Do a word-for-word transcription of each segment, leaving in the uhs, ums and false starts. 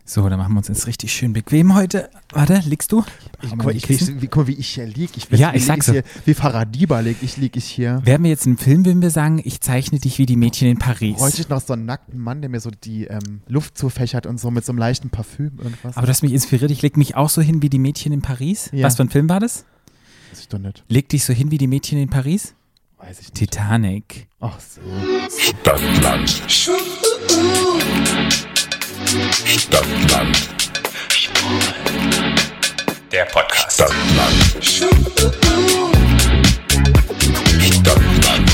So, dann machen wir uns jetzt richtig schön bequem heute. Warte, liegst du? Ich, guck, ich, ich, wie, guck, wie ich hier liege. Ich, ja, wie, ich sag's so. Hier, wie Faradiba liege ich, lieg ich hier. Wären wir jetzt in einem Film, würden wir sagen, ich zeichne dich wie die Mädchen in Paris. Bräuchte ich noch so einen nackten Mann, der mir so die ähm, Luft zufächert und so mit so einem leichten Parfüm irgendwas. Aber du hast mich inspiriert. Ich leg mich auch so hin wie die Mädchen in Paris. Ja. Was für ein Film war das? Weiß ich doch nicht. Leg dich so hin wie die Mädchen in Paris? Weiß ich nicht. Titanic. Ach so. Stadtland. Stadtland. Der Podcast. Stadtland. Stadtland.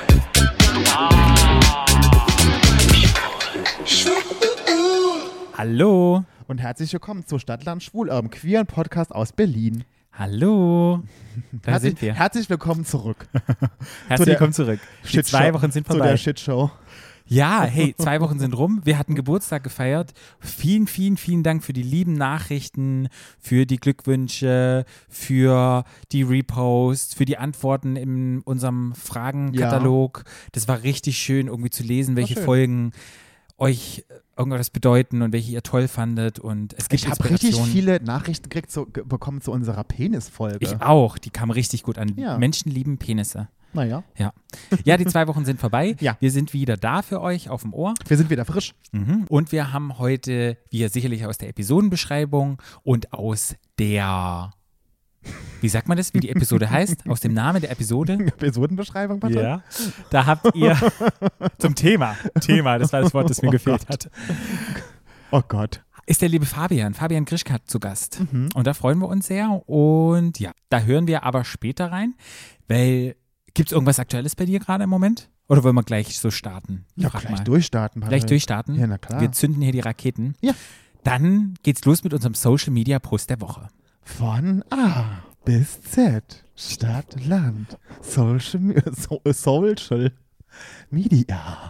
Hallo. Und herzlich willkommen zu Stadtland Schwul, eurem queeren Podcast aus Berlin. Hallo. Da herzlich, sind wir. Herzlich willkommen zurück. Herzlich der willkommen zurück. Die Shitshow. zwei Wochen sind Zu vorbei. der Shitshow. Ja, hey, zwei Wochen sind rum. Wir hatten Geburtstag gefeiert. Vielen, vielen, vielen Dank für die lieben Nachrichten, für die Glückwünsche, für die Reposts, für die Antworten in unserem Fragenkatalog. Das war richtig schön, irgendwie zu lesen, welche schön. Folgen euch irgendwas bedeuten und welche ihr toll fandet. Und es gibt Ich habe richtig Inspirationen. viele Nachrichten gekriegt, zu, ge- bekommen zu unserer Penisfolge. Ich auch. Die kam richtig gut an. Ja. Menschen lieben Penisse. Naja, Ja. Ja, die zwei Wochen sind vorbei. Ja. Wir sind wieder da für euch auf dem Ohr. wir sind wieder frisch. Mhm. Und wir haben heute, wie ihr sicherlich aus der Episodenbeschreibung und aus der, wie sagt man das, wie die Episode heißt, aus dem Namen der Episode. Episodenbeschreibung, Patrick? Ja. Da habt ihr zum Thema, Thema, das war das Wort, das mir Oh gefehlt Gott. hat, Oh Gott. ist der liebe Fabian, Fabian Grischkat zu Gast. Mhm. Und da freuen wir uns sehr. Und ja, da hören wir aber später rein, weil, gibt es irgendwas Aktuelles bei dir gerade im Moment? Oder wollen wir gleich so starten? Ja, Frag gleich mal. durchstarten, Patrick. Gleich durchstarten? Ja, na klar. Wir zünden hier die Raketen. Ja. Dann geht's los mit unserem Social Media Post der Woche. Von A bis Z. Stadt, Land. Social, Mi- so, äh, Social Media.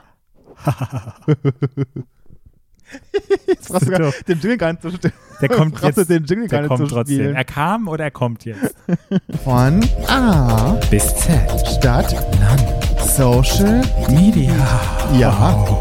Jetzt brauchst du gar, den Jingle gar nicht zu spielen. Der kommt Brauchst du jetzt. den Jingle gar Der nicht kommt zu trotzdem. spielen. Er kam oder er kommt jetzt? Von A Bis Z. Stadt, Land. Social Media. Ja.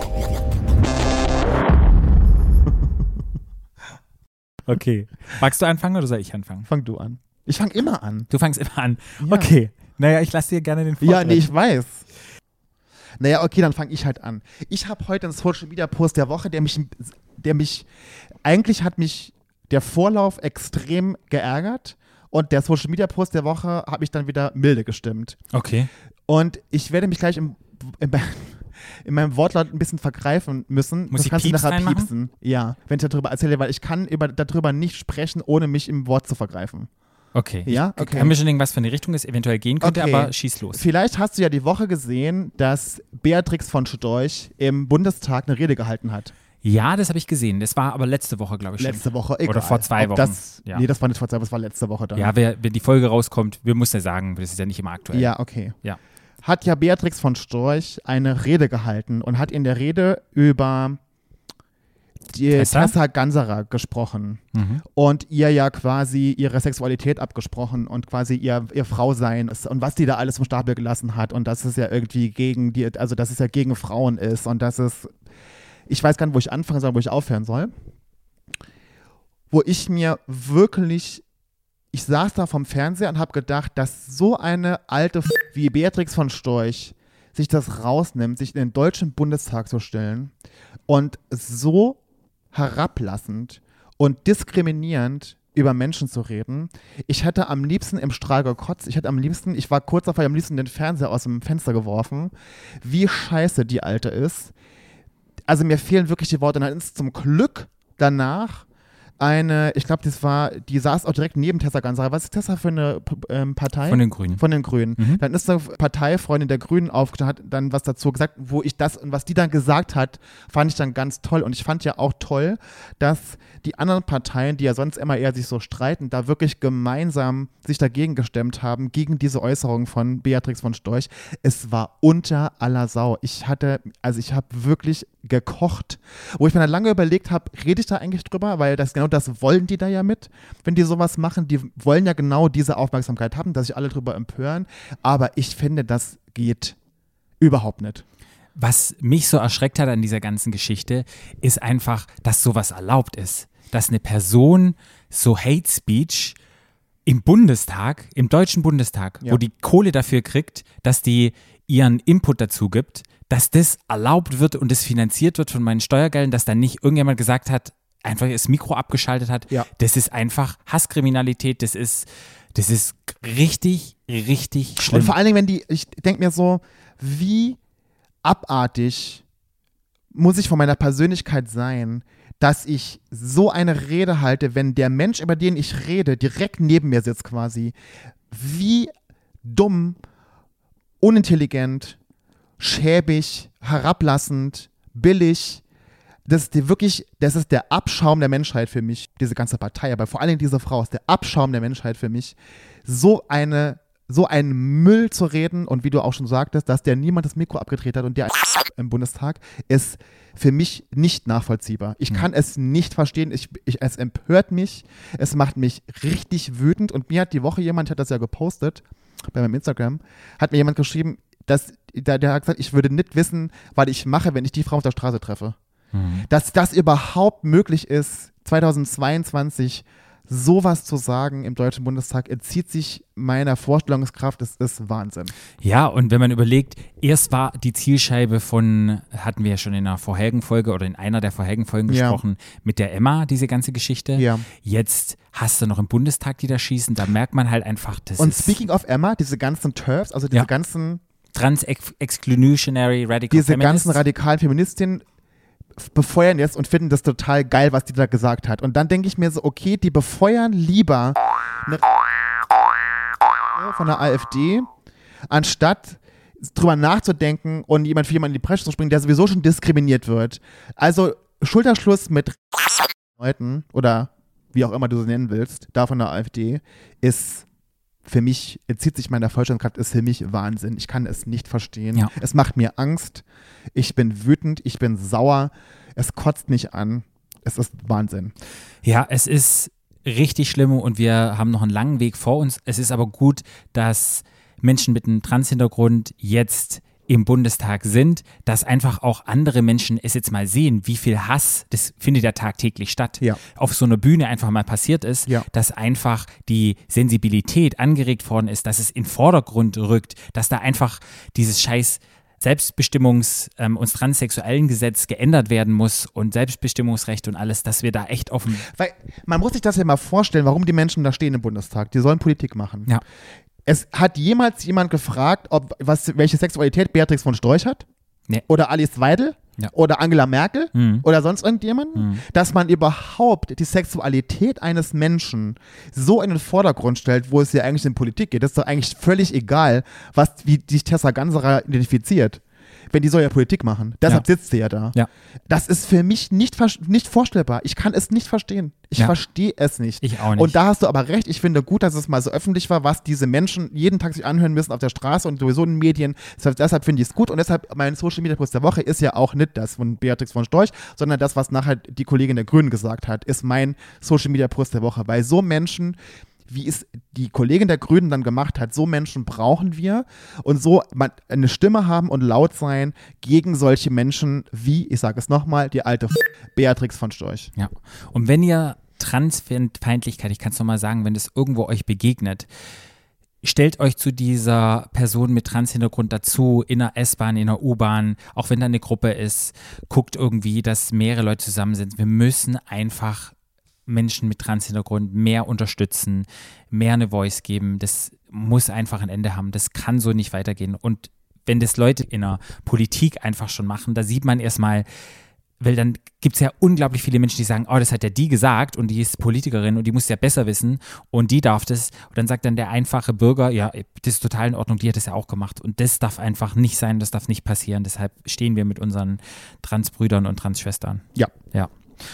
Okay. Magst du anfangen oder soll ich anfangen? Fang du an. Ich fang immer an. Du fängst immer an. Ja. Okay. Naja, ich lasse dir gerne den Vortritt. Ja, nee, ich weiß. Naja, okay, dann fange ich halt an. Ich habe heute einen Social Media Post der Woche, der mich, der mich, eigentlich hat mich der Vorlauf extrem geärgert und der Social Media Post der Woche hat mich dann wieder milde gestimmt. Okay. Und ich werde mich gleich im, im, in meinem Wortlaut ein bisschen vergreifen müssen. Muss das ich kannst du Pieps nachher reinmachen? piepsen. Ja, wenn ich darüber erzähle, weil ich kann über, darüber nicht sprechen, ohne mich im Wort zu vergreifen. Okay. Ja, Ich okay. kann mir schon denken, was für eine Richtung es eventuell gehen könnte, Okay. aber schieß los. Vielleicht hast du ja die Woche gesehen, dass Beatrix von Storch im Bundestag eine Rede gehalten hat. Ja, das habe ich gesehen. Das war aber letzte Woche, glaube ich schon. Letzte Woche, egal. Oder vor zwei Ob Wochen. Das, Ja. Nee, das war nicht vor zwei Wochen, das war letzte Woche dann. Ja, wer, wenn die Folge rauskommt, wir müssen ja sagen, das ist ja nicht immer aktuell. Ja, okay. Ja. Hat ja Beatrix von Storch eine Rede gehalten und hat in der Rede über die Tessa? Tessa Ganserer gesprochen Mhm. und ihr ja quasi ihre Sexualität abgesprochen und quasi ihr, ihr Frausein ist und was die da alles im Stapel gelassen hat und dass es ja irgendwie gegen die, also dass es ja gegen Frauen ist und dass es, ich weiß gar nicht, wo ich anfangen soll, wo ich aufhören soll, wo ich mir wirklich, ich saß da vom Fernseher und habe gedacht, dass so eine alte F wie Beatrix von Storch sich das rausnimmt, sich in den Deutschen Bundestag zu stellen und so herablassend und diskriminierend über Menschen zu reden. Ich hätte am liebsten im Strahl gekotzt. Ich hätte am liebsten, ich war kurz davor, am liebsten den Fernseher aus dem Fenster geworfen. Wie scheiße die Alte ist. Also mir fehlen wirklich die Worte. Und dann ist zum Glück danach eine, ich glaube, das war, die saß auch direkt neben Tessa Ganserer. Was ist Tessa für eine P- ähm, Partei? Von den Grünen. Von den Grünen. Mhm. Dann ist eine Parteifreundin der Grünen aufgestanden, hat dann was dazu gesagt, wo ich das und was die dann gesagt hat, fand ich dann ganz toll. Und ich fand ja auch toll, dass die anderen Parteien, die ja sonst immer eher sich so streiten, da wirklich gemeinsam sich dagegen gestemmt haben, gegen diese Äußerung von Beatrix von Storch. Es war unter aller Sau. Ich hatte, also ich habe wirklich gekocht, wo ich mir dann lange überlegt habe, rede ich da eigentlich drüber, weil das genau das wollen die da ja mit, wenn die sowas machen, die wollen ja genau diese Aufmerksamkeit haben, dass sich alle drüber empören, aber ich finde, das geht überhaupt nicht. Was mich so erschreckt hat an dieser ganzen Geschichte, ist einfach, dass sowas erlaubt ist. dass eine Person so Hate Speech im Bundestag, im Deutschen Bundestag, Ja. wo die Kohle dafür kriegt, dass die ihren Input dazu gibt, dass das erlaubt wird und das finanziert wird von meinen Steuergeldern, dass dann nicht irgendjemand gesagt hat, einfach das Mikro abgeschaltet hat. Ja. Das ist einfach Hasskriminalität, das ist, das ist richtig, richtig schlimm. Und vor allen Dingen, wenn die, ich denke mir so, wie abartig muss ich von meiner Persönlichkeit sein, dass ich so eine Rede halte, wenn der Mensch, über den ich rede, direkt neben mir sitzt quasi. Wie dumm, unintelligent, schäbig, herablassend, billig. Das ist die wirklich, das ist der Abschaum der Menschheit für mich, diese ganze Partei, aber vor allen Dingen diese Frau ist der Abschaum der Menschheit für mich. So eine, so ein Müll zu reden und wie du auch schon sagtest, dass der niemand das Mikro abgedreht hat und der im Bundestag ist für mich nicht nachvollziehbar. Ich kann es nicht verstehen, ich, ich, es empört mich, es macht mich richtig wütend und mir hat die Woche jemand, hat das ja gepostet bei meinem Instagram, hat mir jemand geschrieben, dass, der, der hat gesagt, ich würde nicht wissen, was ich mache, wenn ich die Frau auf der Straße treffe. Mhm. Dass das überhaupt möglich ist, zweitausendzweiundzwanzig sowas zu sagen im Deutschen Bundestag, entzieht sich meiner Vorstellungskraft, das ist Wahnsinn. Ja, und wenn man überlegt, erst war die Zielscheibe von, hatten wir ja schon in einer vorherigen Folge oder in einer der vorherigen Folgen Ja. gesprochen, mit der Emma, diese ganze Geschichte. Ja. Jetzt hast du noch im Bundestag, die da schießen, da merkt man halt einfach, das Und ist speaking of Emma, diese ganzen TERFs, also diese Ja. ganzen, Trans-Exclusionary Radical diese Feminists. ganzen radikalen Feministinnen befeuern jetzt und finden das total geil, was die da gesagt hat. Und dann denke ich mir so, okay, die befeuern lieber eine von der AfD, anstatt drüber nachzudenken und jemand für jemanden in die Bresche zu springen, der sowieso schon diskriminiert wird. Also Schulterschluss mit Leuten oder wie auch immer du sie nennen willst, da von der AfD, ist für mich, entzieht sich meiner Vollständigkeit, ist für mich Wahnsinn. Ich kann es nicht verstehen. Ja. Es macht mir Angst. Ich bin wütend, ich bin sauer. Es kotzt mich an. Es ist Wahnsinn. Ja, es ist richtig schlimm und wir haben noch einen langen Weg vor uns. Es ist aber gut, dass Menschen mit einem Trans-Hintergrund jetzt im Bundestag sind, dass einfach auch andere Menschen es jetzt mal sehen, wie viel Hass, das findet ja tagtäglich statt, Ja. auf so einer Bühne einfach mal passiert ist, Ja. dass einfach die Sensibilität angeregt worden ist, dass es in den Vordergrund rückt, dass da einfach dieses scheiß Selbstbestimmungs- ähm, und transsexuellen Gesetz geändert werden muss und Selbstbestimmungsrecht und alles, dass wir da echt auf dem Weil man muss sich das ja mal vorstellen, warum die Menschen da stehen im Bundestag. Die sollen Politik machen. Ja. Es hat jemals jemand gefragt, ob was, welche Sexualität Beatrix von Storch hat? Nee. Oder Alice Weidel? Ja. Oder Angela Merkel? Mhm. Oder sonst irgendjemand? Mhm. Dass man überhaupt die Sexualität eines Menschen so in den Vordergrund stellt, wo es ja eigentlich in Politik geht. Das ist doch eigentlich völlig egal, was, wie sich Tessa Ganserer identifiziert. Wenn die soll ja Politik machen. Deshalb Ja. sitzt sie ja da. Ja. Das ist für mich nicht, ver- nicht vorstellbar. Ich kann es nicht verstehen. Ich Ja. verstehe es nicht. Ich auch nicht. Und da hast du aber recht. Ich finde gut, dass es mal so öffentlich war, was diese Menschen jeden Tag sich anhören müssen auf der Straße und sowieso in den Medien. Deshalb, deshalb finde ich es gut. Und deshalb, mein Social Media Post der Woche ist ja auch nicht das von Beatrix von Storch, sondern das, was nachher die Kollegin der Grünen gesagt hat, ist mein Social Media Post der Woche. Weil so Menschen, wie es die Kollegin der Grünen dann gemacht hat, so Menschen brauchen wir und so man, eine Stimme haben und laut sein gegen solche Menschen wie, ich sage es nochmal, die alte Beatrix von Storch. Ja. Und wenn ihr Transfeindlichkeit, ich kann es nochmal sagen, wenn das irgendwo euch begegnet, stellt euch zu dieser Person mit Trans-Hintergrund dazu, in der S-Bahn, in der U-Bahn, auch wenn da eine Gruppe ist, guckt irgendwie, dass mehrere Leute zusammen sind. Wir müssen einfach Menschen mit Trans-Hintergrund mehr unterstützen, mehr eine Voice geben. Das muss einfach ein Ende haben. Das kann so nicht weitergehen. Und wenn das Leute in der Politik einfach schon machen, da sieht man erstmal, weil dann gibt es ja unglaublich viele Menschen, die sagen, oh, das hat ja die gesagt und die ist Politikerin und die muss ja besser wissen und die darf das. Und dann sagt dann der einfache Bürger, ja, das ist total in Ordnung, die hat das ja auch gemacht. Und das darf einfach nicht sein, das darf nicht passieren. Deshalb stehen wir mit unseren Transbrüdern und Transschwestern. Ja. Ja.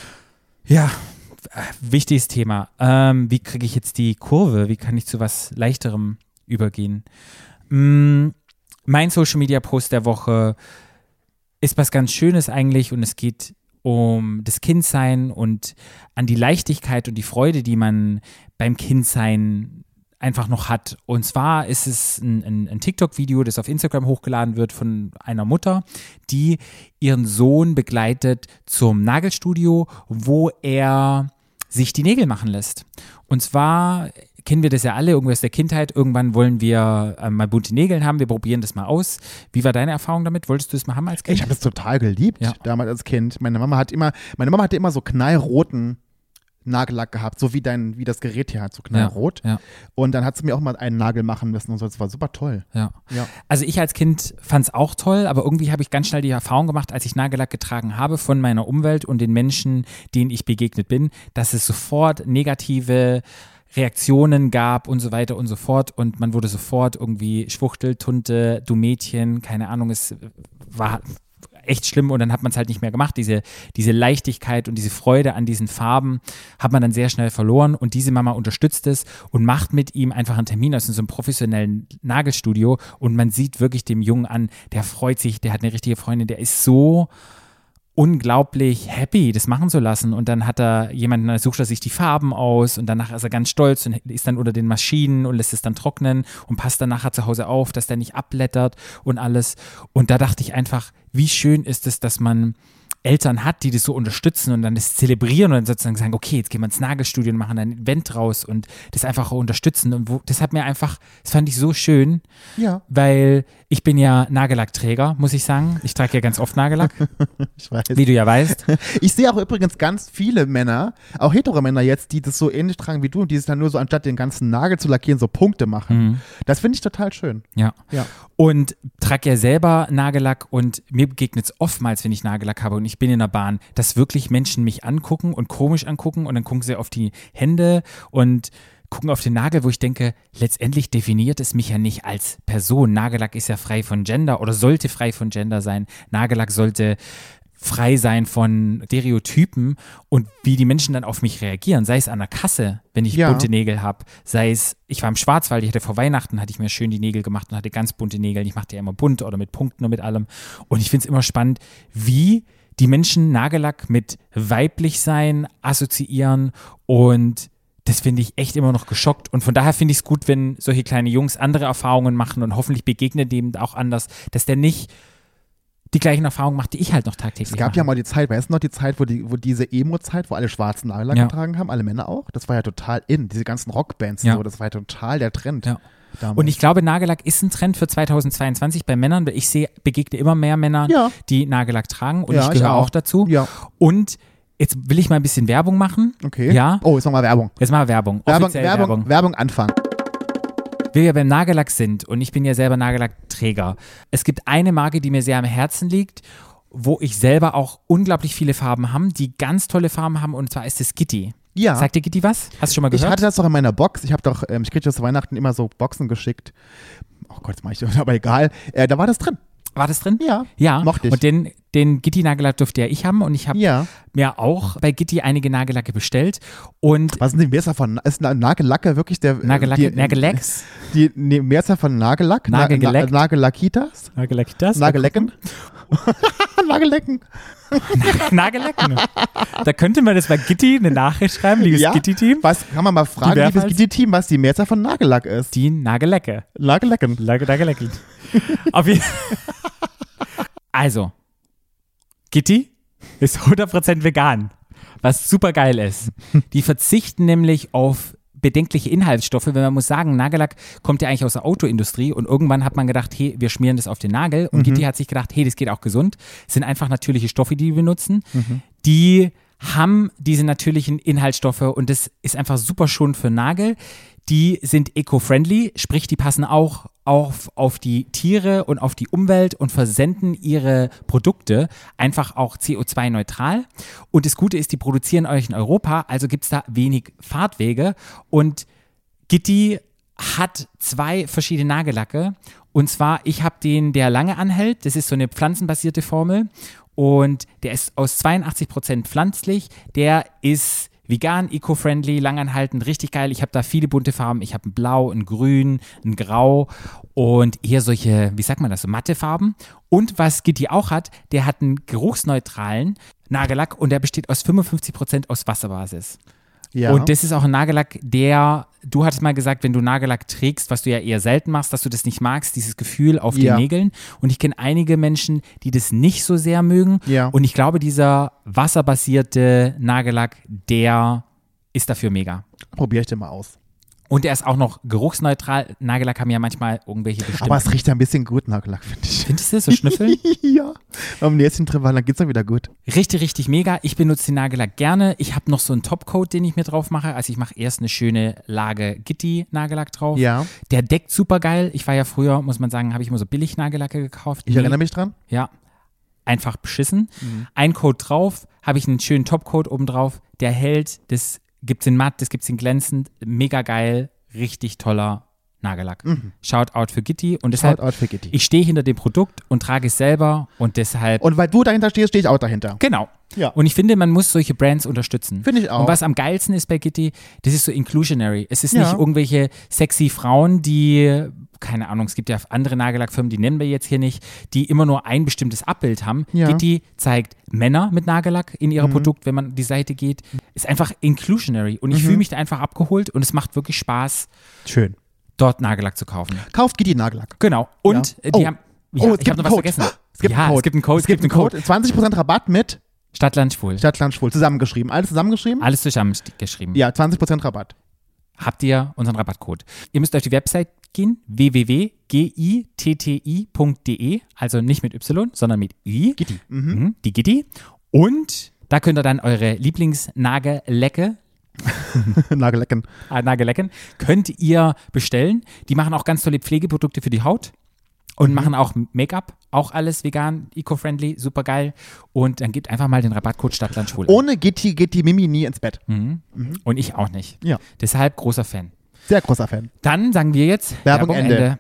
Ja. Wichtiges Thema. Ähm, wie kriege ich jetzt die Kurve? Wie kann ich zu was Leichterem übergehen? Mm, mein Social Media Post der Woche ist was ganz Schönes eigentlich und es geht um das Kindsein und an die Leichtigkeit und die Freude, die man beim Kindsein einfach noch hat. Und zwar ist es ein, ein, ein TikTok-Video, das auf Instagram hochgeladen wird von einer Mutter, die ihren Sohn begleitet zum Nagelstudio, wo er sich die Nägel machen lässt. Und zwar kennen wir das ja alle, irgendwie aus der Kindheit. Irgendwann wollen wir äh, mal bunte Nägel haben. Wir probieren das mal aus. Wie war deine Erfahrung damit? Wolltest du es mal haben als Kind? Ich habe das total geliebt, Ja. damals als Kind. Meine Mama hat immer, meine Mama hatte immer so knallroten Nagellack gehabt, so wie dein, wie das Gerät hier hat, so knallrot. Ja. Und dann hat sie mir auch mal einen Nagel machen müssen und so. Das war super toll. Ja. Ja. Also ich als Kind fand es auch toll, aber irgendwie habe ich ganz schnell die Erfahrung gemacht, als ich Nagellack getragen habe von meiner Umwelt und den Menschen, denen ich begegnet bin, dass es sofort negative Reaktionen gab und so weiter und so fort und man wurde sofort irgendwie Schwuchtel, Tunte, du Mädchen, keine Ahnung, es war echt schlimm und dann hat man es halt nicht mehr gemacht. Diese, diese Leichtigkeit und diese Freude an diesen Farben hat man dann sehr schnell verloren und diese Mama unterstützt es und macht mit ihm einfach einen Termin aus in so einem professionellen Nagelstudio und man sieht wirklich dem Jungen an, der freut sich, der hat eine richtige Freundin, der ist so unglaublich happy, das machen zu lassen und dann hat er jemanden, dann sucht er sich die Farben aus und danach ist er ganz stolz und ist dann unter den Maschinen und lässt es dann trocknen und passt dann nachher zu Hause auf, dass der nicht abblättert und alles und da dachte ich einfach, wie schön ist es, dass man Eltern hat, die das so unterstützen und dann das zelebrieren und dann sozusagen sagen, okay, jetzt gehen wir ins Nagelstudio und machen ein Event draus und das einfach auch unterstützen und wo, das hat mir einfach, das fand ich so schön, Ja. weil ich bin ja Nagellackträger, muss ich sagen. Ich trage ja ganz oft Nagellack, Ich weiß. wie du ja weißt. Ich sehe auch übrigens ganz viele Männer, auch hetero Männer jetzt, die das so ähnlich tragen wie du und die es dann nur so, anstatt den ganzen Nagel zu lackieren, so Punkte machen. Mhm. Das finde ich total schön. Ja. Ja. Und trage ja selber Nagellack und mir begegnet es oftmals, wenn ich Nagellack habe und ich bin in der Bahn, dass wirklich Menschen mich angucken und komisch angucken und dann gucken sie auf die Hände und gucken auf den Nagel, wo ich denke, letztendlich definiert es mich ja nicht als Person. Nagellack ist ja frei von Gender oder sollte frei von Gender sein. Nagellack sollte frei sein von Stereotypen und wie die Menschen dann auf mich reagieren, sei es an der Kasse, wenn ich Ja. bunte Nägel habe, sei es, ich war im Schwarzwald, ich hatte vor Weihnachten, hatte ich mir schön die Nägel gemacht und hatte ganz bunte Nägel, ich mache die ja immer bunt oder mit Punkten und mit allem und ich finde es immer spannend, wie die Menschen Nagellack mit weiblich sein assoziieren und das finde ich echt immer noch geschockt und von daher finde ich es gut, wenn solche kleine Jungs andere Erfahrungen machen und hoffentlich begegnet dem auch anders, dass der nicht die gleichen Erfahrungen macht, die ich halt noch tagtäglich Es gab mache. ja mal die Zeit, weißt du noch, die Zeit, wo, die, wo diese Emo-Zeit, wo alle schwarzen Nagellack Ja. getragen haben, alle Männer auch, das war ja total in, diese ganzen Rockbands, Ja. so, das war ja total der Trend. Ja. damals. Und ich glaube, Nagellack ist ein Trend für zweitausendzweiundzwanzig bei Männern, weil ich sehe, begegne immer mehr Männer, Ja. die Nagellack tragen und Ja, ich ich gehöre auch. auch. dazu. Ja, Und jetzt will ich mal ein bisschen Werbung machen. okay. Ja. Oh, jetzt nochmal Werbung. Jetzt mal Werbung. Werbung, Offiziell Werbung, Werbung. Werbung Anfang. Wir ja beim Nagellack sind und ich bin ja selber Nagellackträger. Es gibt eine Marke, die mir sehr am Herzen liegt, wo ich selber auch unglaublich viele Farben habe, die ganz tolle Farben haben und zwar ist es Gitti. Ja. Sagt dir Gitti was? Hast du schon mal Ich gehört? hatte das doch in meiner Box. Ich habe doch, ähm, ich kriege zu Weihnachten immer so Boxen geschickt. Oh Gott, das mache ich doch, aber egal. Äh, da war das drin. War das drin? Ja. Ja. Mochte ich. Und den, den Gitti-Nagellack durfte ja ich haben und ich habe Ja. mir auch bei Gitti einige Nagellacke bestellt und Was sind die Mehrzahl von, ist Na- Nagellacke wirklich der? Nagellacke, die, Nagellacks, Die nee, Mehrzahl von Nagellack? Na- Nagelgeleckt. Na, Nagellackitas? Nagellack das, Nagellecken? Nagellecken. Nagellecken. Da könnte man das bei Gitti eine Nachricht schreiben, liebes Ja. Gitti-Team. Was, kann man mal fragen, Die liebes Werfhals- Gitti-Team, was die Mehrzahl von Nagellack ist? Die Nagellecke. Nagellecken. Lage, Nagellecken. Auf jeden Also, Gitti ist hundert Prozent vegan, was super geil ist. Die verzichten nämlich auf bedenkliche Inhaltsstoffe, wenn man muss sagen, Nagellack kommt ja eigentlich aus der Autoindustrie und irgendwann hat man gedacht, hey, wir schmieren das auf den Nagel und Mhm. Gitti hat sich gedacht, hey, das geht auch gesund. Es sind einfach natürliche Stoffe, die wir benutzen, Mhm. die haben diese natürlichen Inhaltsstoffe und das ist einfach super schön für Nagel. Die sind eco-friendly, sprich, die passen auch auf, auf die Tiere und auf die Umwelt und versenden ihre Produkte einfach auch C O zwei neutral. Und das Gute ist, die produzieren euch in Europa, also gibt es da wenig Fahrtwege. Und Gitti hat zwei verschiedene Nagellacke. Und zwar, ich habe den, der lange anhält. Das ist so eine pflanzenbasierte Formel. Und der ist aus zweiundachtzig Prozent pflanzlich. Der ist vegan, eco-friendly, langanhaltend, richtig geil. Ich habe da viele bunte Farben. Ich habe ein Blau, ein Grün, ein Grau und eher solche, wie sagt man das, so matte Farben. Und was Gitti auch hat, der hat einen geruchsneutralen Nagellack und der besteht aus fünfundfünfzig Prozent aus Wasserbasis. Ja. Und das ist auch ein Nagellack, der, du hattest mal gesagt, wenn du Nagellack trägst, was du ja eher selten machst, dass du das nicht magst, dieses Gefühl auf Ja. den Nägeln. Und ich kenne einige Menschen, die das nicht so sehr mögen. Ja. Und ich glaube, dieser wasserbasierte Nagellack, der ist dafür mega. Probiere ich den mal aus. Und er ist auch noch geruchsneutral. Nagellack haben ja manchmal irgendwelche bestimmten. Aber es riecht ja ein bisschen gut, Nagellack, finde ich. Findest du das so schnüffeln? Ja. Am nächsten drüber, dann geht's dann wieder gut. Richtig, richtig mega. Ich benutze den Nagellack gerne. Ich habe noch so einen Topcoat, den ich mir drauf mache. Also ich mache erst eine schöne Lage Gitti-Nagellack drauf. Ja. Der deckt super geil. Ich war ja früher, muss man sagen, habe ich immer so billig Nagellacke gekauft. Ich Nee. erinnere mich dran. Ja. Einfach beschissen. Mhm. Ein Coat drauf, habe ich einen schönen Topcoat oben drauf. Der hält, das gibt's in matt, das gibt's in glänzend. Mega geil, richtig toller Nagellack. Mhm. Shoutout für Gitti. Und deshalb, Shoutout für Gitti. ich stehe hinter dem Produkt und trage es selber und deshalb. Und weil du dahinter stehst, stehe ich auch dahinter. Genau. Ja. Und ich finde, man muss solche Brands unterstützen. Finde ich auch. Und was am geilsten ist bei Gitti, das ist so inclusionary. Es ist Ja. nicht irgendwelche sexy Frauen, die, keine Ahnung, es gibt ja andere Nagellackfirmen, die nennen wir jetzt hier nicht, die immer nur ein bestimmtes Abbild haben. Ja. Gitti zeigt Männer mit Nagellack in ihrem Mhm. Produkt, wenn man die Seite geht. Ist einfach inclusionary. Und ich Mhm. fühle mich da einfach abgeholt und es macht wirklich Spaß, Schön. dort Nagellack zu kaufen. Kauft Gitti Nagellack. Genau. Und Ja. äh, die Oh. haben. Oh, Ja, es ich gibt habe noch einen was Code. vergessen. Es gibt ja, einen Code. es gibt einen Code. Es gibt einen Code. zwanzig Prozent Rabatt mit Stadtland Schwul. Stadtland Schwul. Zusammengeschrieben. Alles zusammengeschrieben? Alles zusammengeschrieben. Ja, zwanzig Prozent Rabatt. Habt ihr unseren Rabattcode. Ihr müsst auf die Website gehen, w w w punkt gitti punkt d e, also nicht mit Y, sondern mit I. Gitti. Mhm. Mhm, die Gitti. Und da könnt ihr dann eure Lieblingsnagellecke, Nagellecken. äh, Nagellecken, könnt ihr bestellen. Die machen auch ganz tolle Pflegeprodukte für die Haut und Mhm. machen auch Make-up, auch alles vegan, eco-friendly, super geil. Und dann gebt einfach mal den Rabattcode Stadtland Schwul ein. Ohne Gitti geht die Mimi nie ins Bett. Mhm. Und ich auch nicht. Ja. Deshalb großer Fan. Sehr großer Fan. Dann sagen wir jetzt Werbung Ende.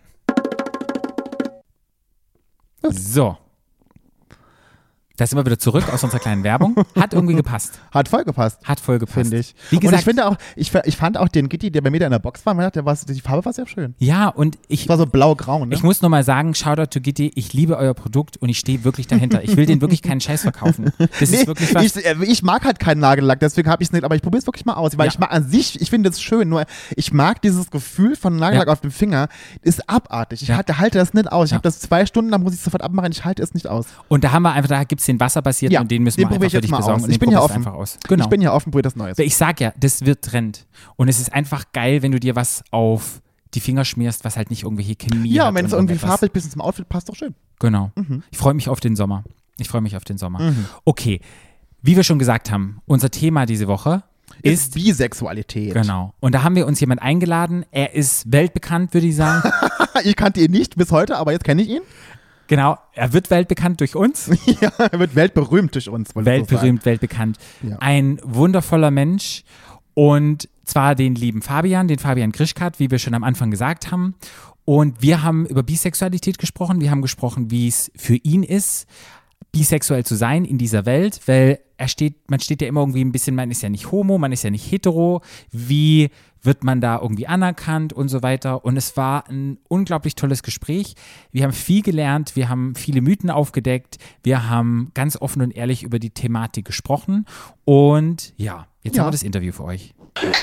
So. Da sind wir wieder zurück aus unserer kleinen Werbung. Hat irgendwie gepasst. Hat voll gepasst. Hat voll gepasst. Finde ich. Wie und gesagt, ich finde auch, ich, ich fand auch den Gitti, der bei mir da in der Box war, der war, die Farbe war sehr schön. ja, und ich, Es war so blau-grau, ne? ich muss nochmal sagen, Shoutout to Gitti, ich liebe euer Produkt und ich stehe wirklich dahinter. Ich will den wirklich keinen Scheiß verkaufen. Das Nee, ist wirklich was. ich, äh, ich mag halt keinen Nagellack, deswegen habe ich es nicht, aber ich probiere es wirklich mal aus, weil Ja. ich mag an sich, ich finde es schön, nur ich mag dieses Gefühl von Nagellack Ja. auf dem Finger, ist abartig. Ich Ja. halte, halte das nicht aus. Ich Ja. habe das zwei Stunden, dann muss ich es sofort abmachen, ich halte es nicht aus. Und da haben wir einfach, da gibt es den wasserbasierten Ja, und den müssen den wir probier einfach ich für jetzt dich mal besorgen. aus. Und Ich den bin ja probierst du offen. einfach aus. Genau. Ich bin ja offen, probiere das Neues. Weil ich sag ja, das wird Trend. Und es ist einfach geil, wenn du dir was auf die Finger schmierst, was halt nicht irgendwelche Chemie Ja, hat. und wenn es und irgendwie irgendetwas. farblich bis zum Outfit passt, doch schön. Genau. Mhm. Ich freue mich auf den Sommer. Ich freue mich auf den Sommer. Okay. Wie wir schon gesagt haben, unser Thema diese Woche Ist ist. Bisexualität. Genau. Und da haben wir uns jemand eingeladen. Er ist weltbekannt, würde ich sagen. Ich kannte ihn nicht bis heute, aber jetzt kenne ich ihn. Genau. Er wird weltbekannt durch uns. Ja, er wird weltberühmt durch uns. wollte ich so sagen. Weltberühmt, weltbekannt. Ja. Ein wundervoller Mensch. Und zwar den lieben Fabian, den Fabian Grischkat, wie wir schon am Anfang gesagt haben. Und wir haben über Bisexualität gesprochen. Wir haben gesprochen, wie es für ihn ist, bisexuell zu sein in dieser Welt, weil er steht, man steht ja immer irgendwie ein bisschen, man ist ja nicht homo, man ist ja nicht hetero. Wie wird man da irgendwie anerkannt und so weiter? Und es war ein unglaublich tolles Gespräch. Wir haben viel gelernt, wir haben viele Mythen aufgedeckt, wir haben ganz offen und ehrlich über die Thematik gesprochen. Und ja, jetzt Ja. haben wir das Interview für euch.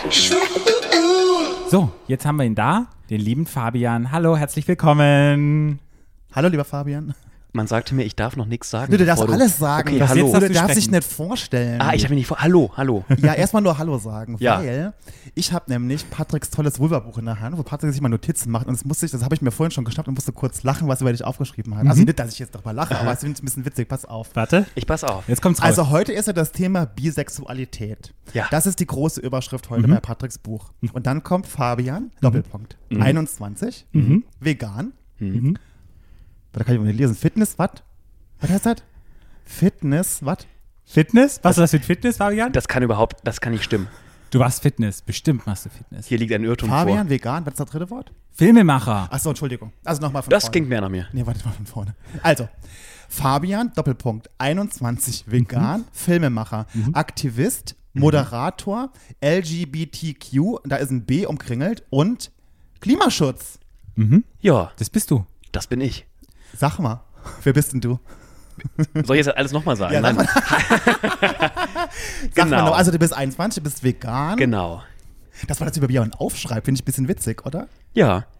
So, jetzt haben wir ihn da, den lieben Fabian. Hallo, herzlich willkommen. Hallo, lieber Fabian. Man sagte mir, ich darf noch nichts sagen. Du, du darfst bevor alles sagen. Okay, Das hallo. jetzt darfst du Darfst du darfst dich sprechen. nicht vorstellen. Ah, ich habe mir nicht vor. Hallo, hallo. Ja, erstmal nur Hallo sagen, Ja. weil ich habe nämlich Patricks tolles Vulva-Buch in der Hand, wo Patrick sich mal Notizen macht und das musste ich, das habe ich mir vorhin schon geschnappt und musste kurz lachen, was er über dich aufgeschrieben hat. Also nicht, dass ich jetzt darüber lache, aber es ist ein bisschen witzig, pass auf. Warte, Ich pass auf. jetzt kommt's raus. Also heute ist ja das Thema Bisexualität. Ja. Das ist die große Überschrift heute bei Patricks Buch. Und dann kommt Fabian, Doppelpunkt, einundzwanzig, vegan. Mhm. Da kann ich mal nicht lesen. Fitness, was? Was heißt das? Fitness, was? Fitness? Was ist das für Fitness, Fabian? Das kann überhaupt, das kann nicht stimmen. Du machst Fitness, bestimmt machst du Fitness. Hier liegt ein Irrtum Fabian, vor. vegan, was ist das dritte Wort? Filmemacher. Achso, Entschuldigung. Also nochmal von Das vorne. klingt mehr nach mir. Nee, warte mal von vorne. Also, Fabian, Doppelpunkt, einundzwanzig, vegan, Filmemacher, Aktivist, Moderator, L G B T Q, da ist ein B umkringelt und Klimaschutz. Mhm. Ja, Das bist du. das bin ich. Sag mal, wer bist denn du? Soll ich jetzt alles nochmal sagen? Ja, sag Nein. Sag Genau. mal noch, also du bist einundzwanzig, du bist vegan. Genau. Das war das über jemanden aufschreibt, finde ich ein bisschen witzig, oder? Ja,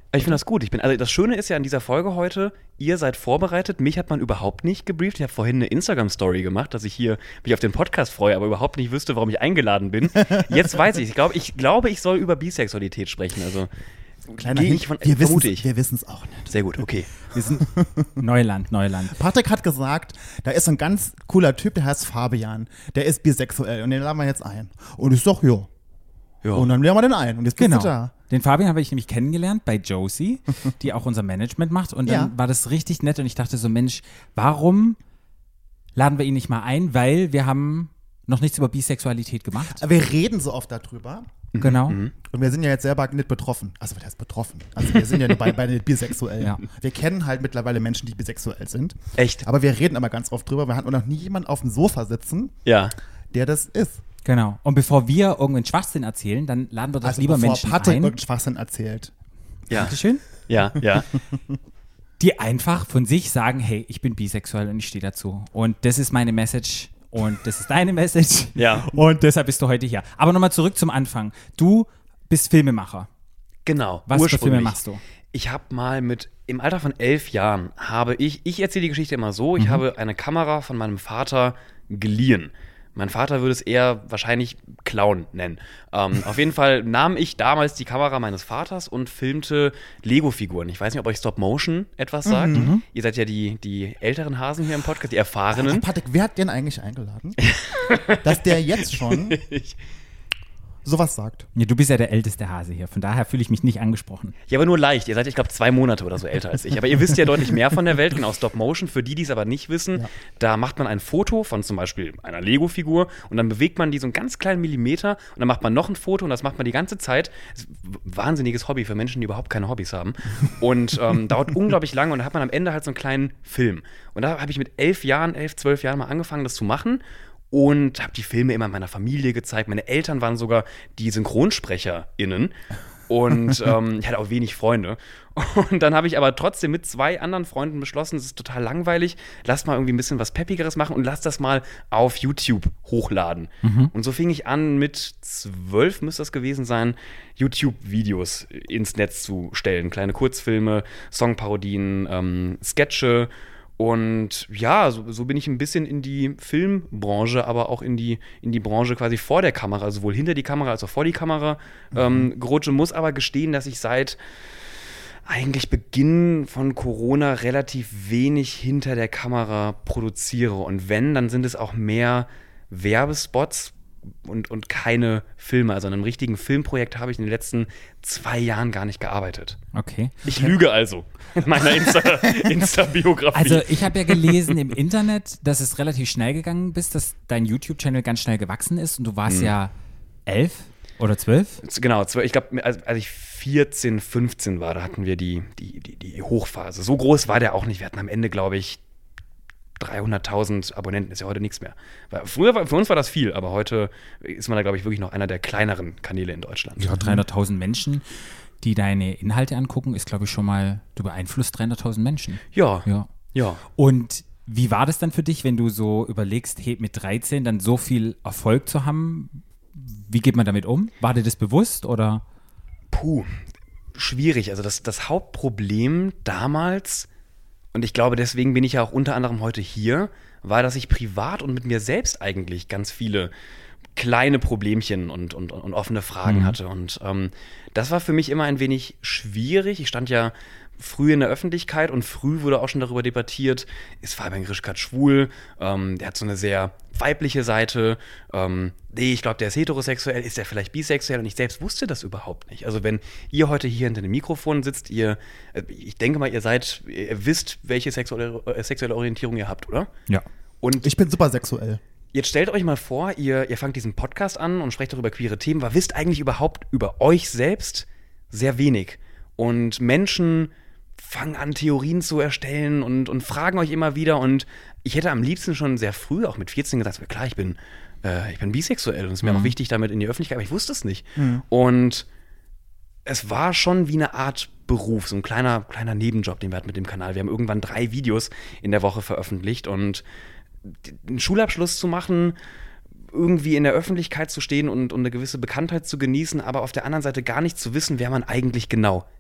Ich finde das gut. Ich bin, also das Schöne ist ja an dieser Folge heute, ihr seid vorbereitet. Mich hat man überhaupt nicht gebrieft. Ich habe vorhin eine Instagram-Story gemacht, dass ich hier mich auf den Podcast freue, aber überhaupt nicht wüsste, warum ich eingeladen bin. Jetzt weiß ich. Ich glaube, ich, glaube, ich soll über Bisexualität sprechen. Also Kleiner gehe Hint, ich von, wir vermute wissen's- ich. Wir wissen es auch nicht. Sehr gut, okay. Wir sind, Neuland, Neuland. Patrick hat gesagt, da ist so ein ganz cooler Typ, der heißt Fabian. Der ist bisexuell und den laden wir jetzt ein. Und ich sag, jo. Ja. Und dann laden wir den ein. Und jetzt bist Genau. du da. Den Fabian habe ich nämlich kennengelernt bei Josie, die auch unser Management macht. Und dann Ja. war das richtig nett und ich dachte so, Mensch, warum laden wir ihn nicht mal ein? Weil wir haben noch nichts über Bisexualität gemacht. Wir reden so oft darüber. Genau. Und wir sind ja jetzt selber nicht betroffen. Also, was heißt betroffen? Also, wir sind ja bei, bei den Bisexuellen. Ja. Wir kennen halt mittlerweile Menschen, die bisexuell sind. Echt? Aber wir reden immer ganz oft drüber. Wir hatten noch nie jemanden auf dem Sofa sitzen, Ja. der das ist. Genau. Und bevor wir irgendeinen Schwachsinn erzählen, dann laden wir doch Also, lieber bevor Menschen Patrick ein. irgendeinen Schwachsinn erzählt. Ja. Dankeschön. Ja, ja. Die einfach von sich sagen, hey, ich bin bisexuell und ich stehe dazu. Und das ist meine Message und das ist deine Message. Ja. Und deshalb bist du heute hier. Aber nochmal zurück zum Anfang. Du bist Filmemacher. Genau. Was für ursprünglich. Filme machst du? Ich habe mal mit, im Alter von elf Jahren habe ich, ich erzähle die Geschichte immer so, ich Mhm. habe eine Kamera von meinem Vater geliehen. Mein Vater würde es eher wahrscheinlich Clown nennen. Ähm, auf jeden Fall nahm ich damals die Kamera meines Vaters und filmte Lego-Figuren. Ich weiß nicht, ob euch Stop Motion etwas sagt. Mhm. Ihr seid ja die, die älteren Hasen hier im Podcast, die Ach, Erfahrenen. Patrick, wer hat den eigentlich eingeladen? Dass der jetzt schon sowas sagt. Ja, du bist ja der älteste Hase hier. Von daher fühle ich mich nicht angesprochen. Ja, aber nur leicht. Ihr seid, ich glaube, zwei Monate oder so älter als ich. Aber ihr wisst ja deutlich mehr von der Welt. Genau, Stop Motion. Für die, die es aber nicht wissen, Ja. da macht man ein Foto von zum Beispiel einer Lego-Figur und dann bewegt man die so einen ganz kleinen Millimeter und dann macht man noch ein Foto und das macht man die ganze Zeit. Das ist ein wahnsinniges Hobby für Menschen, die überhaupt keine Hobbys haben. Und ähm, dauert unglaublich lange und dann hat man am Ende halt so einen kleinen Film. Und da habe ich mit elf Jahren, elf, zwölf Jahren mal angefangen, das zu machen. Und habe die Filme immer meiner Familie gezeigt. Meine Eltern waren sogar die SynchronsprecherInnen. Und ähm, ich hatte auch wenig Freunde. Und dann habe ich aber trotzdem mit zwei anderen Freunden beschlossen, es ist total langweilig, lasst mal irgendwie ein bisschen was Peppigeres machen und lasst das mal auf YouTube hochladen. Und so fing ich an, mit zwölf müsste das gewesen sein, YouTube-Videos ins Netz zu stellen. Kleine Kurzfilme, Songparodien, ähm, Sketche. Und ja, so, so bin ich ein bisschen in die Filmbranche, aber auch in die, in die Branche quasi vor der Kamera, also sowohl hinter die Kamera als auch vor die Kamera ähm, gerutscht. Und muss aber gestehen, dass ich seit eigentlich Beginn von Corona relativ wenig hinter der Kamera produziere. Und wenn, dann sind es auch mehr Werbespots und, und keine Filme. Also an einem richtigen Filmprojekt habe ich in den letzten zwei Jahren gar nicht gearbeitet. Okay. Ich lüge also in meiner Insta- Insta-Biografie. Also ich habe ja gelesen im Internet, dass es relativ schnell gegangen bist, dass dein YouTube-Channel ganz schnell gewachsen ist und du warst ja elf oder zwölf? Genau, zwar- ich glaube, als, als ich vierzehn, fünfzehn war, da hatten wir die, die, die, die Hochphase. So groß war der auch nicht. Wir hatten am Ende, glaube ich, dreihunderttausend Abonnenten. Ist ja heute nichts mehr. Weil früher war, für uns war das viel, aber heute ist man da, glaube ich, wirklich noch einer der kleineren Kanäle in Deutschland. Ja, dreihunderttausend Menschen, die deine Inhalte angucken, ist, glaube ich, schon mal, du beeinflusst dreihunderttausend Menschen. Ja, Ja. ja. Und wie war das dann für dich, wenn du so überlegst, hey, mit dreizehn dann so viel Erfolg zu haben? Wie geht man damit um? War dir das bewusst oder? Puh, schwierig. Also das, das Hauptproblem damals, und ich glaube, deswegen bin ich ja auch unter anderem heute hier, war, dass ich privat und mit mir selbst eigentlich ganz viele kleine Problemchen und, und, und offene Fragen Mhm. hatte. Und ähm, das war für mich immer ein wenig schwierig. Ich stand ja früh in der Öffentlichkeit und früh wurde auch schon darüber debattiert, ist Fabian Grischkat schwul? Ähm, der hat so eine sehr weibliche Seite. Ähm, nee, ich glaube, der ist heterosexuell. Ist der vielleicht bisexuell? Und ich selbst wusste das überhaupt nicht. Also wenn ihr heute hier hinter dem Mikrofon sitzt, ihr, äh, ich denke mal, ihr seid, ihr wisst, welche sexuelle, äh, sexuelle Orientierung ihr habt, oder? Ja. Und Ich bin super sexuell. jetzt stellt euch mal vor, ihr, ihr fangt diesen Podcast an und sprecht darüber queere Themen, aber wisst eigentlich überhaupt über euch selbst sehr wenig. Und Menschen fangen an, Theorien zu erstellen und, und fragen euch immer wieder. Und ich hätte am liebsten schon sehr früh, auch mit vierzehn, gesagt, klar, ich bin, äh, ich bin bisexuell und es ist mir auch wichtig, damit in die Öffentlichkeit, aber ich wusste es nicht. Und es war schon wie eine Art Beruf, so ein kleiner, kleiner Nebenjob, den wir hatten mit dem Kanal. Wir haben irgendwann drei Videos in der Woche veröffentlicht und einen Schulabschluss zu machen, irgendwie in der Öffentlichkeit zu stehen und, und eine gewisse Bekanntheit zu genießen, aber auf der anderen Seite gar nicht zu wissen, wer man eigentlich genau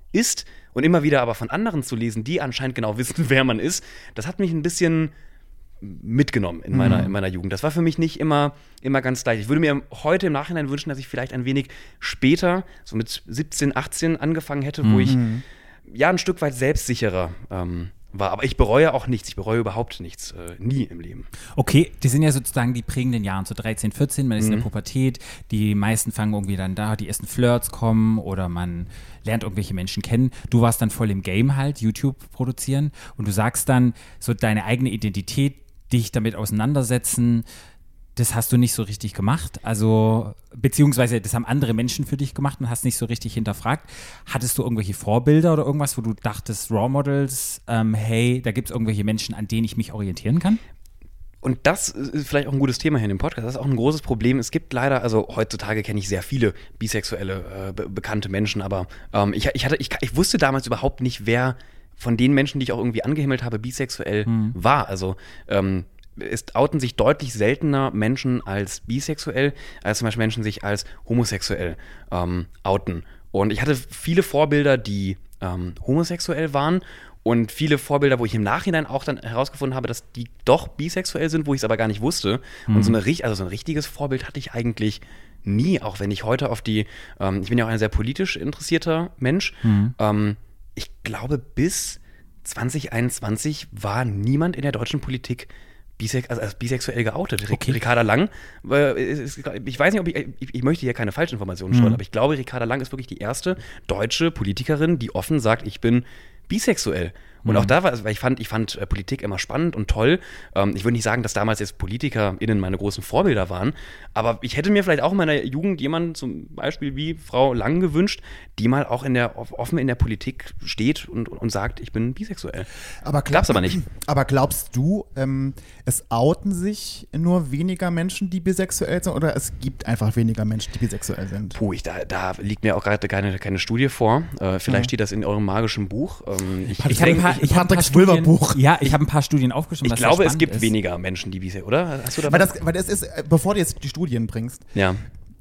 ist und immer wieder aber von anderen zu lesen, die anscheinend genau wissen, wer man ist, das hat mich ein bisschen mitgenommen in meiner, Mhm. in meiner Jugend. Das war für mich nicht immer, immer ganz leicht. Ich würde mir heute im Nachhinein wünschen, dass ich vielleicht ein wenig später, so mit siebzehn, achtzehn angefangen hätte, wo ich ja ein Stück weit selbstsicherer ähm, war. Aber ich bereue auch nichts. Ich bereue überhaupt nichts. Äh, nie im Leben. Okay, die sind ja sozusagen die prägenden Jahren, so dreizehn, vierzehn, man ist in der Pubertät, die meisten fangen irgendwie dann da, die ersten Flirts kommen oder man lernt irgendwelche Menschen kennen. Du warst dann voll im Game halt, YouTube produzieren und du sagst dann so deine eigene Identität, dich damit auseinandersetzen, das hast du nicht so richtig gemacht, also beziehungsweise das haben andere Menschen für dich gemacht und hast nicht so richtig hinterfragt. Hattest du irgendwelche Vorbilder oder irgendwas, wo du dachtest, Raw Models, ähm, hey, da gibt es irgendwelche Menschen, an denen ich mich orientieren kann? Und das ist vielleicht auch ein gutes Thema hier in dem Podcast. Das ist auch ein großes Problem. Es gibt leider, also heutzutage kenne ich sehr viele bisexuelle, äh, be- bekannte Menschen, aber ähm, ich, ich, hatte, ich, ich wusste damals überhaupt nicht, wer von den Menschen, die ich auch irgendwie angehimmelt habe, bisexuell hm. war. Also ähm, es outen sich deutlich seltener Menschen als bisexuell, als zum Beispiel Menschen sich als homosexuell ähm, outen. Und ich hatte viele Vorbilder, die ähm, homosexuell waren und viele Vorbilder, wo ich im Nachhinein auch dann herausgefunden habe, dass die doch bisexuell sind, wo ich es aber gar nicht wusste. Mhm. Und so, eine, also so ein richtiges Vorbild hatte ich eigentlich nie, auch wenn ich heute auf die, ähm, ich bin ja auch ein sehr politisch interessierter Mensch, mhm. ähm, ich glaube bis zwanzig einundzwanzig war niemand in der deutschen Politik Bisex- also als bisexuell geoutet. Okay. Ricarda Lang, äh, ist, ich weiß nicht, ob ich, ich, ich möchte hier keine Falschinformationen streuen, mhm. aber ich glaube, Ricarda Lang ist wirklich die erste deutsche Politikerin, die offen sagt, ich bin bisexuell. Und mhm. auch da war, weil ich fand, ich fand äh, Politik immer spannend und toll. Ähm, ich würde nicht sagen, dass damals jetzt PolitikerInnen meine großen Vorbilder waren, aber ich hätte mir vielleicht auch in meiner Jugend jemanden zum Beispiel wie Frau Lang gewünscht, die mal auch in der, offen in der Politik steht und, und sagt, ich bin bisexuell. Aber glaub, Gab's aber nicht. Aber glaubst du, ähm, es outen sich nur weniger Menschen, die bisexuell sind, oder es gibt einfach weniger Menschen, die bisexuell sind? Puh, ich, da, da liegt mir auch gerade keine, keine Studie vor. Äh, vielleicht Mhm. steht das in eurem magischen Buch. Ähm, ich Ich habe ein paar, ich hab ein paar Patricks Vulva-Buch. Studien, ja, ich habe ein paar Studien aufgeschrieben, ich was glaube, sehr es spannend gibt ist. weniger Menschen, die bisexuell, oder? Hast du da Weil das, weil das ist, äh, bevor du jetzt die Studien bringst, Ja.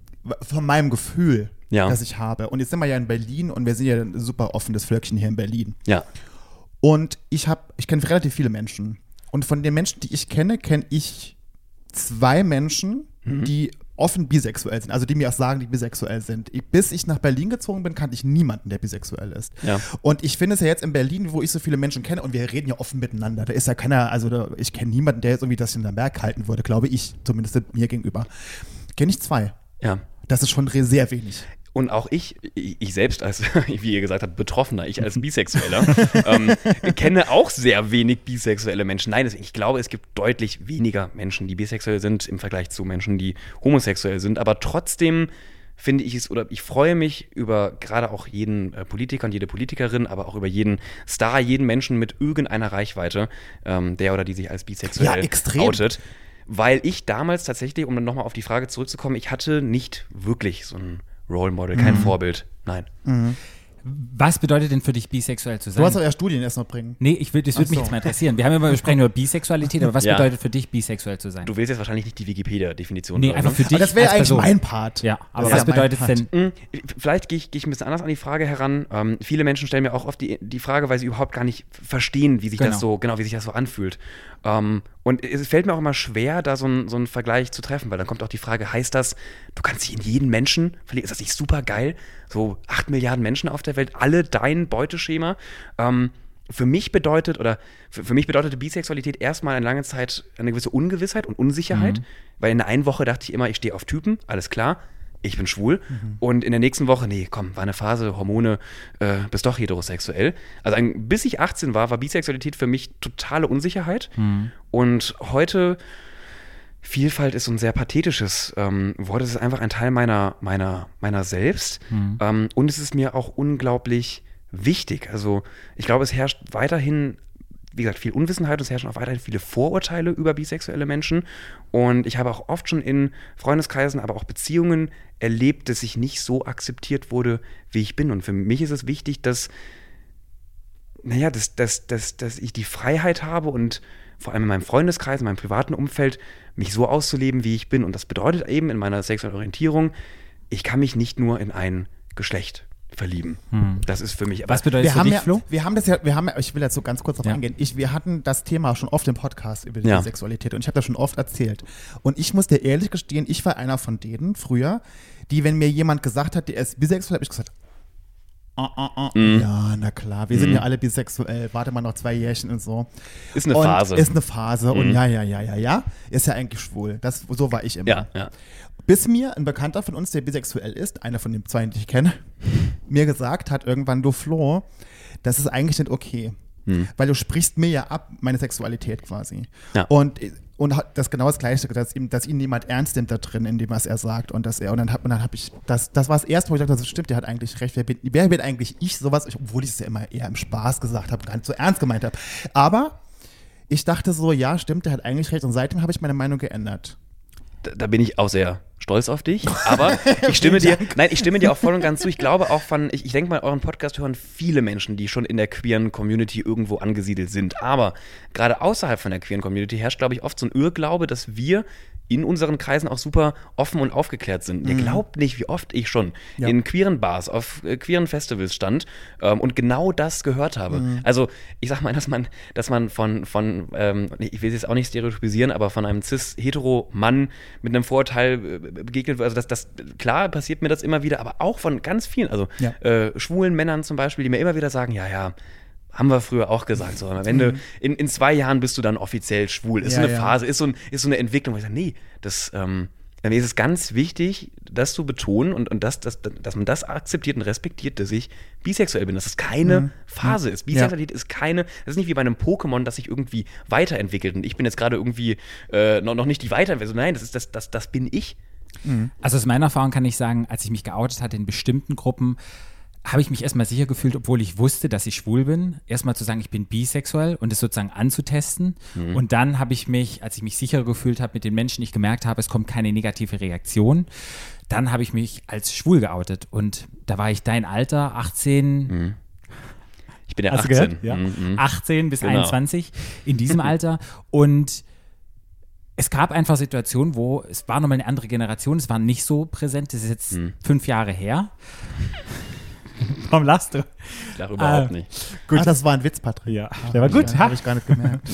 von meinem Gefühl, Ja. das ich habe, und jetzt sind wir ja in Berlin und wir sind ja ein super offenes Völkchen hier in Berlin. Ja. Und ich habe, ich kenne relativ viele Menschen. Und von den Menschen, die ich kenne, kenne ich zwei Menschen, Mhm. die offen bisexuell sind, also die mir auch sagen, die bisexuell sind. Ich, bis ich nach Berlin gezogen bin, kannte ich niemanden, der bisexuell ist. Ja. Und ich finde es ja jetzt in Berlin, wo ich so viele Menschen kenne, und wir reden ja offen miteinander, da ist ja keiner, also da, ich kenne niemanden, der jetzt irgendwie das hinterm Berg halten würde, glaube ich, zumindest mir gegenüber. Kenne ich zwei. Ja. Das ist schon re- sehr wenig. Und auch ich, ich selbst als, wie ihr gesagt habt, Betroffener, ich als Bisexueller, ähm, kenne auch sehr wenig bisexuelle Menschen. Nein, ich glaube, es gibt deutlich weniger Menschen, die bisexuell sind im Vergleich zu Menschen, die homosexuell sind. Aber trotzdem finde ich es, oder ich freue mich über gerade auch jeden äh, Politiker und jede Politikerin, aber auch über jeden Star, jeden Menschen mit irgendeiner Reichweite, ähm, der oder die sich als bisexuell Ja, extrem. outet. Weil ich damals tatsächlich, um dann nochmal auf die Frage zurückzukommen, ich hatte nicht wirklich so ein Role Model, kein Mhm. Vorbild. Nein. Was bedeutet denn für dich, bisexuell zu sein? Du hast doch ja Studien erst noch bringen. Nee, ich will, das würde Ach mich so. jetzt mal interessieren. Wir haben ja immer besprochen über Bisexualität, aber was Ja. bedeutet für dich, bisexuell zu sein? Du willst jetzt wahrscheinlich nicht die Wikipedia-Definition. nee, hören, einfach ne? für dich Aber das wäre als eigentlich Person. mein Part. Ja, aber Das was ist ja mein bedeutet es Part. denn? Hm, Vielleicht gehe ich, gehe ich ein bisschen anders an die Frage heran. Ähm, viele Menschen stellen mir auch oft die, die Frage, weil sie überhaupt gar nicht verstehen, wie sich Genau. das so, genau, wie sich das so anfühlt. Ähm, und es fällt mir auch immer schwer, da so, ein, so einen Vergleich zu treffen, weil dann kommt auch die Frage, heißt das, du kannst dich in jeden Menschen verlieben? Ist das nicht super geil? So acht Milliarden Menschen auf der Welt, alle dein Beuteschema. Ähm, für mich bedeutet, oder für, für mich bedeutete Bisexualität erstmal eine lange Zeit eine gewisse Ungewissheit und Unsicherheit, weil in der einen Woche dachte ich immer, ich stehe auf Typen, alles klar, ich bin schwul. Und in der nächsten Woche, nee, komm, war eine Phase, Hormone, äh, bist doch heterosexuell. Also ein, bis ich achtzehn war, war Bisexualität für mich totale Unsicherheit. Und heute, Vielfalt ist so ein sehr pathetisches ähm, Wort. Es ist einfach ein Teil meiner, meiner, meiner selbst. Ähm, und es ist mir auch unglaublich wichtig. Also ich glaube, es herrscht weiterhin, wie gesagt, viel Unwissenheit und es herrschen auch weiterhin viele Vorurteile über bisexuelle Menschen. Und ich habe auch oft schon in Freundeskreisen, aber auch Beziehungen erlebt, dass ich nicht so akzeptiert wurde, wie ich bin. Und für mich ist es wichtig, dass, naja, dass, dass, dass, dass ich die Freiheit habe und vor allem in meinem Freundeskreis, in meinem privaten Umfeld, mich so auszuleben, wie ich bin. Und das bedeutet eben in meiner sexuellen Orientierung, ich kann mich nicht nur in ein Geschlecht verlieben. Das ist für mich. Aber Was bedeutet Wir das für haben, dich, ja, Flo? wir haben das ja, wir haben ja, ich will jetzt so ganz kurz darauf Ja. eingehen. Ich, wir hatten das Thema schon oft im Podcast über die Ja. Sexualität und ich habe das schon oft erzählt. Und ich muss dir ehrlich gestehen, ich war einer von denen früher, die, wenn mir jemand gesagt hat, der ist bisexuell, habe ich gesagt, ah, ah, ah. Mhm. ja, na klar, wir sind ja alle bisexuell, warte mal noch zwei Jährchen und so. ist eine und Phase. Ist eine Phase und Mhm. ja, ja, ja, ja, ja, ist ja eigentlich schwul. Das, so war ich immer. ja, ja. Bis mir ein Bekannter von uns, der bisexuell ist, einer von den zwei, die ich kenne, mir gesagt hat irgendwann, du Flo, das ist eigentlich nicht okay. Hm. Weil du sprichst mir ja ab, meine Sexualität quasi. Ja. Und, und hat das genau das Gleiche, dass, ihm, dass ihn niemand ernst nimmt da drin, in dem, was er sagt. Und, dass er, und dann habe hab ich, das, das war das erste, wo ich dachte, das stimmt, der hat eigentlich recht. Wer bin, wer bin eigentlich ich, sowas, ich, obwohl ich es ja immer eher im Spaß gesagt habe, gar nicht so ernst gemeint habe. Aber ich dachte so, ja, stimmt, der hat eigentlich recht. Und seitdem habe ich meine Meinung geändert. Da, da bin ich auch sehr stolz auf dich, aber ich stimme dir, nein, ich stimme dir auch voll und ganz zu. Ich glaube auch von, ich, ich denke mal, euren Podcast hören viele Menschen, die schon in der queeren Community irgendwo angesiedelt sind. Aber gerade außerhalb von der queeren Community herrscht, glaube ich, oft so ein Irrglaube, dass wir in unseren Kreisen auch super offen und aufgeklärt sind. Ihr glaubt nicht, wie oft ich schon Ja. in queeren Bars, auf äh, queeren Festivals stand ähm, und genau das gehört habe. Also ich sag mal, dass man, dass man von, von ähm, ich will es jetzt auch nicht stereotypisieren, aber von einem cis-hetero-Mann mit einem Vorurteil äh, begegnet wird. Also das, das, klar passiert mir das immer wieder, aber auch von ganz vielen, also Ja. äh, schwulen Männern zum Beispiel, die mir immer wieder sagen, ja, ja, haben wir früher auch gesagt. So, am Ende, in, in zwei Jahren bist du dann offiziell schwul. Ist Ja, so eine ja. Phase, ist so, ein, ist so eine Entwicklung, wo ich sage, nee, das, ähm, mir ist es ganz wichtig, das zu betonen und, und das, das, dass man das akzeptiert und respektiert, dass ich bisexuell bin, dass es keine Phase ist. Bisexualität ist keine, das ist nicht wie bei einem Pokémon, das sich irgendwie weiterentwickelt und ich bin jetzt gerade irgendwie äh, noch, noch nicht die Weiterentwicklung. Nein, das, ist, das, das, das bin ich. Also aus meiner Erfahrung kann ich sagen, als ich mich geoutet hatte in bestimmten Gruppen, habe ich mich erstmal sicher gefühlt, obwohl ich wusste, dass ich schwul bin, erstmal zu sagen, ich bin bisexuell und es sozusagen anzutesten. Mhm. Und dann habe ich mich, als ich mich sicher gefühlt habe mit den Menschen, ich gemerkt habe, es kommt keine negative Reaktion, dann habe ich mich als schwul geoutet. Und da war ich dein Alter, achtzehn, Ich bin ja Hast du achtzehn. gehört? Ja. Mhm, mhm. achtzehn bis Genau. einundzwanzig in diesem Alter. Und es gab einfach Situationen, wo es war nochmal eine andere Generation, es war nicht so präsent, das ist jetzt Mhm. fünf Jahre her. Warum lachst du? Ich lach überhaupt Ah. nicht. Gut. Ach, das war ein Witz, Patrick. Ja, der war gut. Habe ich gar nicht gemerkt.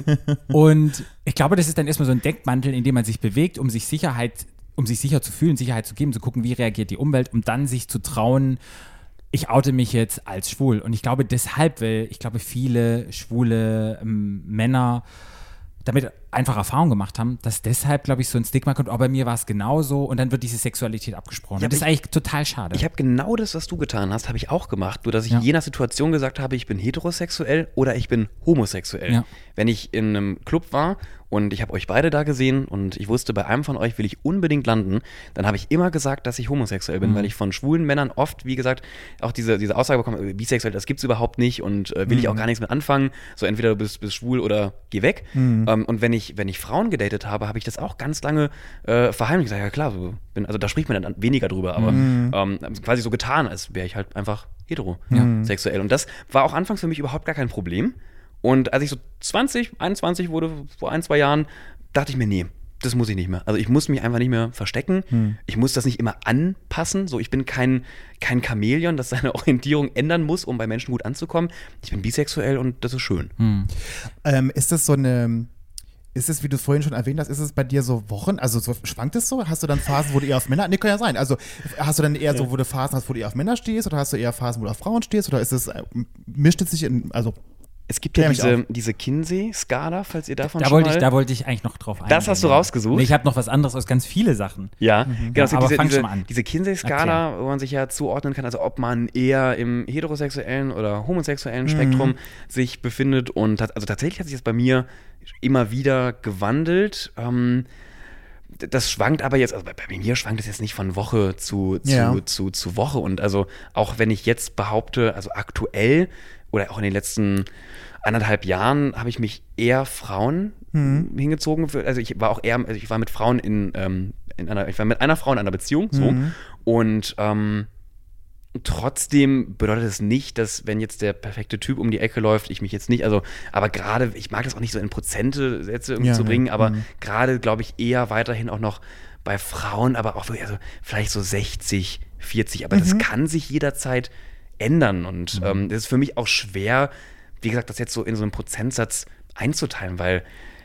Und ich glaube, das ist dann erstmal so ein Deckmantel, in dem man sich bewegt, um sich Sicherheit, um sich sicher zu fühlen, Sicherheit zu geben, zu gucken, wie reagiert die Umwelt, um dann sich zu trauen, ich oute mich jetzt als schwul. Und ich glaube deshalb, weil ich glaube, viele schwule ähm, Männer damit einfach Erfahrung gemacht haben, dass deshalb, glaube ich, so ein Stigma kommt, oh, bei mir war es genauso und dann wird diese Sexualität abgesprochen. Ja, das ist aber eigentlich total schade. Ich habe genau das, was du getan hast, habe ich auch gemacht. Nur, dass ich Ja. je nach Situation gesagt habe, ich bin heterosexuell oder ich bin homosexuell. Ja. Wenn ich in einem Club war und ich habe euch beide da gesehen und ich wusste, bei einem von euch will ich unbedingt landen, dann habe ich immer gesagt, dass ich homosexuell bin, weil ich von schwulen Männern oft, wie gesagt, auch diese, diese Aussage bekomme, bisexuell, das gibt's überhaupt nicht und äh, will ich auch gar nichts mit anfangen. So entweder du bist, bist schwul oder geh weg. Ähm, und wenn ich, wenn ich Frauen gedatet habe, habe ich das auch ganz lange äh, verheimlicht. Ich sage, ja klar, so bin, also da spricht man dann weniger drüber, aber ähm, quasi so getan, als wäre ich halt einfach heterosexuell. Und das war auch anfangs für mich überhaupt gar kein Problem. Und als ich so zwanzig, einundzwanzig wurde, vor ein, zwei Jahren, dachte ich mir, nee, das muss ich nicht mehr. Also ich muss mich einfach nicht mehr verstecken. Ich muss das nicht immer anpassen. So, ich bin kein, kein Chamäleon, das seine Orientierung ändern muss, um bei Menschen gut anzukommen. Ich bin bisexuell und das ist schön. Ähm, ist das so eine, ist es, wie du es vorhin schon erwähnt hast, ist es bei dir so Wochen, also so, schwankt es so? Hast du dann Phasen, wo du eher auf Männer, nee, kann ja sein, also hast du dann eher so, wo du Phasen hast, wo du eher auf Männer stehst oder hast du eher Phasen, wo du auf Frauen stehst oder ist es, äh, mischt es sich in, also Es gibt ja Klär mich diese, diese Kinsey-Skala, falls ihr davon da schon wollte mal... ich, da wollte ich eigentlich noch drauf eingehen. Das hast du rausgesucht? Nee, ich habe noch was anderes aus ganz viele Sachen. Ja, genau. Es gibt aber diese, fang diese, schon mal an. diese Kinsey-Skala, wo man sich ja zuordnen kann, also ob man eher im heterosexuellen oder homosexuellen Spektrum sich befindet. Und tat- also tatsächlich hat sich das bei mir immer wieder gewandelt. Ähm, das schwankt aber jetzt, also bei, bei mir schwankt es jetzt nicht von Woche zu, zu, Ja. zu, zu Woche. Und also auch wenn ich jetzt behaupte, also aktuell oder auch in den letzten anderthalb Jahren habe ich mich eher Frauen hingezogen. Für, also ich war auch eher, also ich war mit Frauen in, ähm, in einer, ich war mit einer Frau in einer Beziehung, so. Und ähm, trotzdem bedeutet es nicht, dass wenn jetzt der perfekte Typ um die Ecke läuft, ich mich jetzt nicht, also, aber gerade, ich mag das auch nicht so in Prozente Sätze irgendwie Ja, zu ja. bringen, aber Mhm. gerade, glaube ich, eher weiterhin auch noch bei Frauen, aber auch wirklich, also vielleicht so sechzig vierzig, aber das kann sich jederzeit ändern und ähm, das ist für mich auch schwer, wie gesagt, das jetzt so in so einen Prozentsatz einzuteilen, weil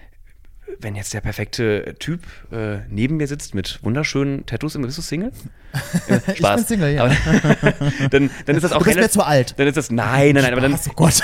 wenn jetzt der perfekte Typ äh, neben mir sitzt mit wunderschönen Tattoos, bist du Single? Äh, Spaß. Ich bin Single, ja. Aber, dann, dann ist das auch Du bist mir relativ- zu alt. Dann ist das, nein, nein, nein, aber dann, Spaß, oh Gott.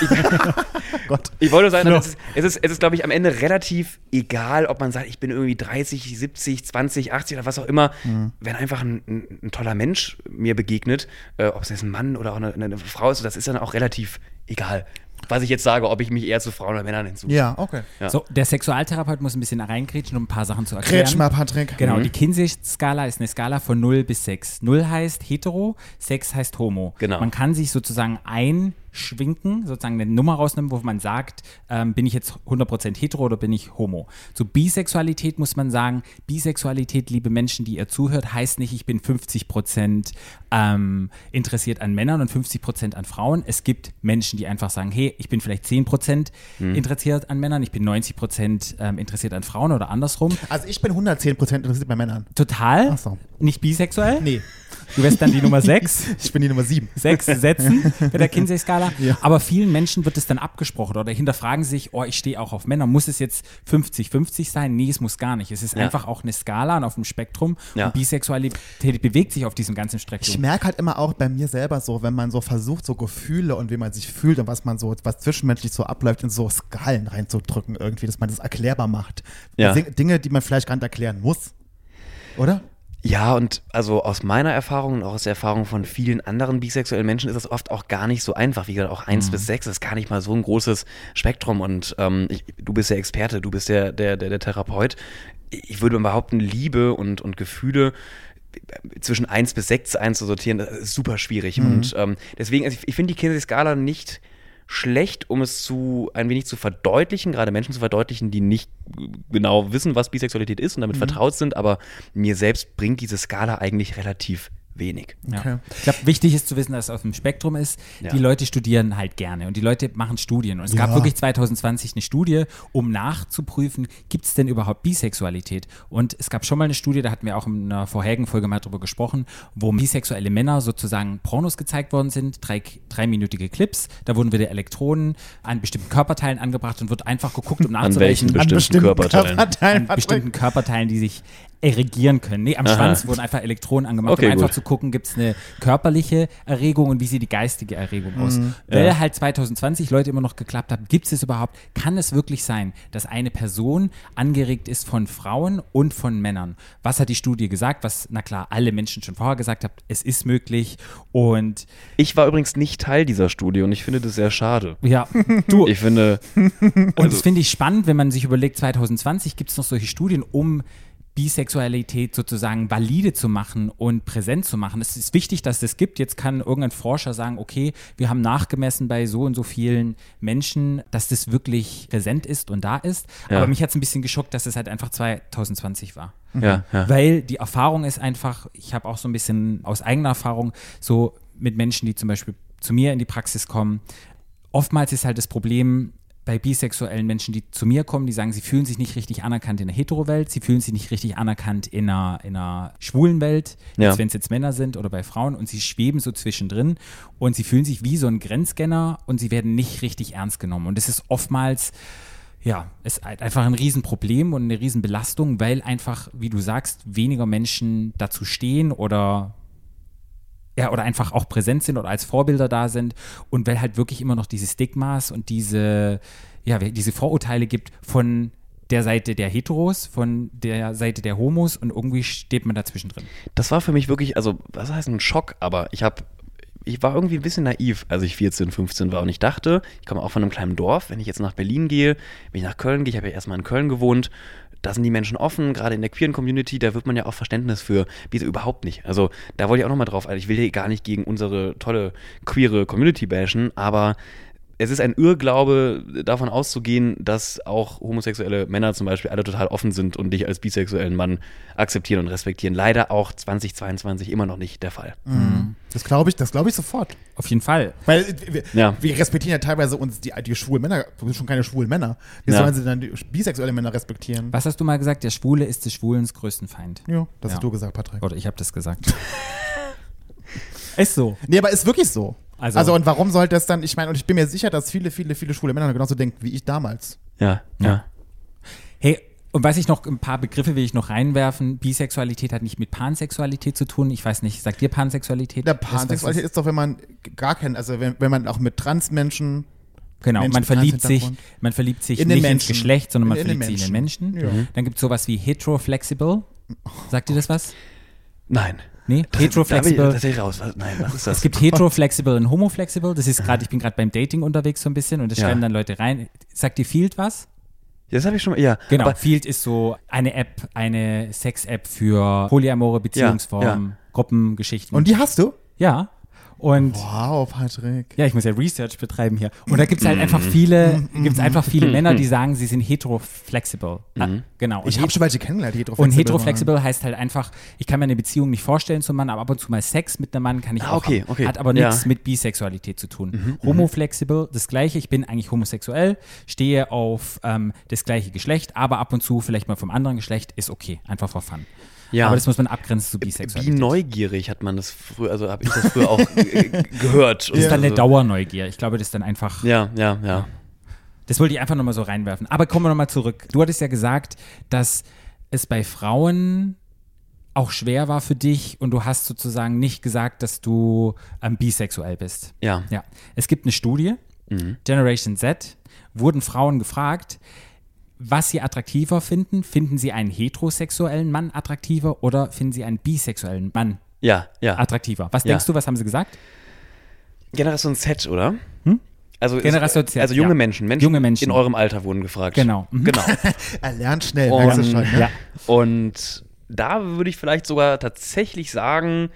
Gott. ich wollte sagen, Flo. es ist, es ist, es ist glaube ich, am Ende relativ egal, ob man sagt, ich bin irgendwie dreißig, siebzig, zwanzig, achtzig oder was auch immer. Mhm. Wenn einfach ein, ein, ein toller Mensch mir begegnet, äh, ob es jetzt ein Mann oder auch eine, eine Frau ist, das ist dann auch relativ egal. Was ich jetzt sage, ob ich mich eher zu Frauen oder Männern hinzu. Ja, okay. Ja. So, der Sexualtherapeut muss ein bisschen reingrätschen, um ein paar Sachen zu erklären. Grätsch mal, Patrick. Genau, Mhm. die Kinsey-Skala ist eine Skala von null bis sechs. null heißt hetero, sechs heißt homo. Genau. Man kann sich sozusagen einschwinken, sozusagen eine Nummer rausnehmen, wo man sagt, ähm, bin ich jetzt hundert Prozent hetero oder bin ich homo. So Bisexualität muss man sagen, Bisexualität, liebe Menschen, die ihr zuhört, heißt nicht, ich bin fünfzig Prozent ähm, interessiert an Männern und fünfzig Prozent an Frauen. Es gibt Menschen, die einfach sagen, hey, ich bin vielleicht zehn Prozent Mhm. interessiert an Männern, ich bin neunzig Prozent ähm, interessiert an Frauen oder andersrum. Also ich bin hundertzehn Prozent interessiert bei Männern. Total. Ach so. Nicht bisexuell. Nee. Du wärst dann die Nummer sechs. Ich bin die Nummer sieben. Sechs Sätzen bei der Kinsey-Skala. Ja. Aber vielen Menschen wird es dann abgesprochen oder hinterfragen sich, oh, ich stehe auch auf Männer. Muss es jetzt fünfzig fünfzig sein? Nee, es muss gar nicht. Es ist Ja. einfach auch eine Skala und auf dem Spektrum. Ja. Und Bisexualität bewegt sich auf diesem ganzen Ich Spektrum. merke halt immer auch bei mir selber so, wenn man so versucht, so Gefühle und wie man sich fühlt und was man so, was zwischenmenschlich so abläuft, in so Skalen reinzudrücken irgendwie, dass man das erklärbar macht. Ja. Ding- Dinge, die man vielleicht gar nicht erklären muss. Oder? Ja, und also aus meiner Erfahrung und auch aus der Erfahrung von vielen anderen bisexuellen Menschen ist es oft auch gar nicht so einfach. Wie gesagt, auch eins bis sechs ist gar nicht mal so ein großes Spektrum. Und ähm, ich, du bist der Experte, du bist der, der, der, der Therapeut. Ich würde behaupten, Liebe und, und Gefühle zwischen eins bis sechs einzusortieren, das ist super schwierig. Und ähm, deswegen, also ich, ich finde die Kinsey-Skala nicht schlecht, um es zu ein wenig zu verdeutlichen, gerade Menschen zu verdeutlichen, die nicht genau wissen, was Bisexualität ist und damit vertraut sind, aber mir selbst bringt diese Skala eigentlich relativ wenig. Ja. Okay. Ich glaube, wichtig ist zu wissen, dass es auf dem Spektrum ist. Ja. Die Leute studieren halt gerne und die Leute machen Studien. Und es Ja. gab wirklich zwanzig zwanzig eine Studie, um nachzuprüfen, gibt es denn überhaupt Bisexualität? Und es gab schon mal eine Studie, da hatten wir auch in einer vorherigen Folge mal drüber gesprochen, wo bisexuelle Männer sozusagen Pornos gezeigt worden sind, drei, dreiminütige Clips. Da wurden wieder Elektronen an bestimmten Körperteilen angebracht und wird einfach geguckt, um An welchen nachzuweisen, bestimmten Körperteilen? Körperteilen an Patrick. bestimmten Körperteilen, die sich erregieren können. Nee, am Aha. Schwanz wurden einfach Elektronen angemacht, Okay, um einfach gut. zu gucken, gibt es eine körperliche Erregung und wie sieht die geistige Erregung aus. Weil Ja. halt zwanzig zwanzig Leute immer noch geklappt haben, gibt es es überhaupt, kann es wirklich sein, dass eine Person angeregt ist von Frauen und von Männern? Was hat die Studie gesagt? Was, na klar, alle Menschen schon vorher gesagt haben, es ist möglich und Ich war übrigens nicht Teil dieser Studie und ich finde das sehr schade. ja, du, Ich finde, und das finde ich spannend, wenn man sich überlegt, zwanzig zwanzig gibt es noch solche Studien, um Bisexualität sozusagen valide zu machen und präsent zu machen. Es ist wichtig, dass es das gibt. Jetzt kann irgendein Forscher sagen, okay, wir haben nachgemessen bei so und so vielen Menschen, dass das wirklich präsent ist und da ist. Ja. Aber mich hat es ein bisschen geschockt, dass es halt einfach zwanzig zwanzig war. ja, ja. Weil die Erfahrung ist einfach, ich habe auch so ein bisschen aus eigener Erfahrung so mit Menschen, die zum Beispiel zu mir in die Praxis kommen, oftmals ist halt das Problem bei bisexuellen Menschen, die zu mir kommen, die sagen, sie fühlen sich nicht richtig anerkannt in der Hetero-Welt, sie fühlen sich nicht richtig anerkannt in einer, in einer schwulen Welt, Ja. wenn es jetzt Männer sind oder bei Frauen und sie schweben so zwischendrin und sie fühlen sich wie so ein Grenzscanner und sie werden nicht richtig ernst genommen. Und das ist oftmals ja, ist halt einfach ein Riesenproblem und eine Riesenbelastung, weil einfach, wie du sagst, weniger Menschen dazu stehen oder ja, oder einfach auch präsent sind oder als Vorbilder da sind und weil halt wirklich immer noch diese Stigmas und diese, ja, diese Vorurteile gibt von der Seite der Heteros, von der Seite der Homos und irgendwie steht man dazwischen drin. Das war für mich wirklich, also was heißt ein Schock, aber ich habe ich war irgendwie ein bisschen naiv, als ich vierzehn, fünfzehn war und ich dachte, ich komme auch von einem kleinen Dorf, wenn ich jetzt nach Berlin gehe, wenn ich nach Köln gehe, ich habe ja erstmal in Köln gewohnt, da sind die Menschen offen, gerade in der queeren Community, da wird man ja auch Verständnis für, wieso überhaupt nicht. Also da wollte ich auch nochmal drauf, also ich will hier gar nicht gegen unsere tolle queere Community bashen, aber es ist ein Irrglaube, davon auszugehen, dass auch homosexuelle Männer zum Beispiel alle total offen sind und dich als bisexuellen Mann akzeptieren und respektieren. Leider auch zwanzig zweiundzwanzig immer noch nicht der Fall. Mhm. Das glaube ich, das glaube ich sofort. Auf jeden Fall. Weil wir, Ja. wir respektieren ja teilweise uns die, die schwulen Männer, du bist schon keine schwulen Männer. Wie Ja. sollen sie dann die bisexuelle Männer respektieren? Was hast du mal gesagt? Der Schwule ist des Schwulens größten Feind. Ja, das Ja. hast du gesagt, Patrick. Oder ich habe das gesagt. Ist so. Nee, aber ist wirklich so. Also, Also, und warum sollte es dann, ich meine, und ich bin mir sicher, dass viele, viele, viele schwule Männer genauso denken wie ich damals. Ja, ja. Ja. Hey, und weiß ich noch, ein paar Begriffe will ich noch reinwerfen. Bisexualität hat nicht mit Pansexualität zu tun. Ich weiß nicht, sagt dir Pansexualität? Der Pansexualität ist doch, wenn man gar kein, also wenn, wenn man auch mit Transmenschen. Genau, Menschen man mit verliebt sich, Transhintergrund. man verliebt sich In den nicht ins Menschen. Geschlecht, sondern man In- in den verliebt sich in den Menschen. Menschen. Ja. Dann gibt es sowas wie heteroflexible. Sagt dir das was? Nein. Nee? Da bin Heteroflexible. ich tatsächlich raus. Was, nein, was ist das? Es gibt heteroflexible und homoflexible. Das ist gerade, ich bin gerade beim Dating unterwegs so ein bisschen und da Ja. schreiben dann Leute rein. Sagt dir Field was? Das habe ich schon mal, ja. Genau, Aber, Field ist so eine App, eine Sex-App für polyamore Beziehungsformen, ja. Gruppengeschichten. Und die hast du? ja. Und Wow, Patrick. ja, ich muss ja Research betreiben hier. Und da gibt es halt einfach viele, gibt's einfach viele Männer, die sagen, sie sind heteroflexible. Ah, genau. Und Ich habe schon welche kennengelernt, die Und heteroflexible heteroflexible heißt halt einfach, ich kann mir eine Beziehung nicht vorstellen zum Mann, aber ab und zu mal Sex mit einem Mann kann ich Ah, auch okay, haben. okay. Hat aber Ja. nichts mit Bisexualität zu tun. Homoflexible, das Gleiche, ich bin eigentlich homosexuell, stehe auf ähm, das gleiche Geschlecht, aber ab und zu vielleicht mal vom anderen Geschlecht, ist okay, einfach for fun. Ja. Aber das muss man abgrenzen zu Wie Bisexualität. neugierig hat man das früher, also habe ich das früher auch äh, gehört. Das ist dann eine also, Dauerneugier. Ich glaube, das ist dann einfach. Ja, ja, ja. Das wollte ich einfach nochmal so reinwerfen. Aber kommen wir nochmal zurück. Du hattest ja gesagt, dass es bei Frauen auch schwer war für dich und du hast sozusagen nicht gesagt, dass du ähm, bisexuell bist. Ja. Ja. Es gibt eine Studie, Generation Z, wurden Frauen gefragt, was sie attraktiver finden. Finden sie einen heterosexuellen Mann attraktiver oder finden sie einen bisexuellen Mann Ja, ja. attraktiver? Was Ja. denkst du, was haben sie gesagt? Generation Z, oder? Also, Generation Z, also junge ja. Menschen, Menschen, Junge Menschen. in eurem Alter wurden gefragt. Genau. Mhm. Genau. Er lernt schnell, merkst du Und, schon, ne? Ja. und da würde ich vielleicht sogar tatsächlich sagen,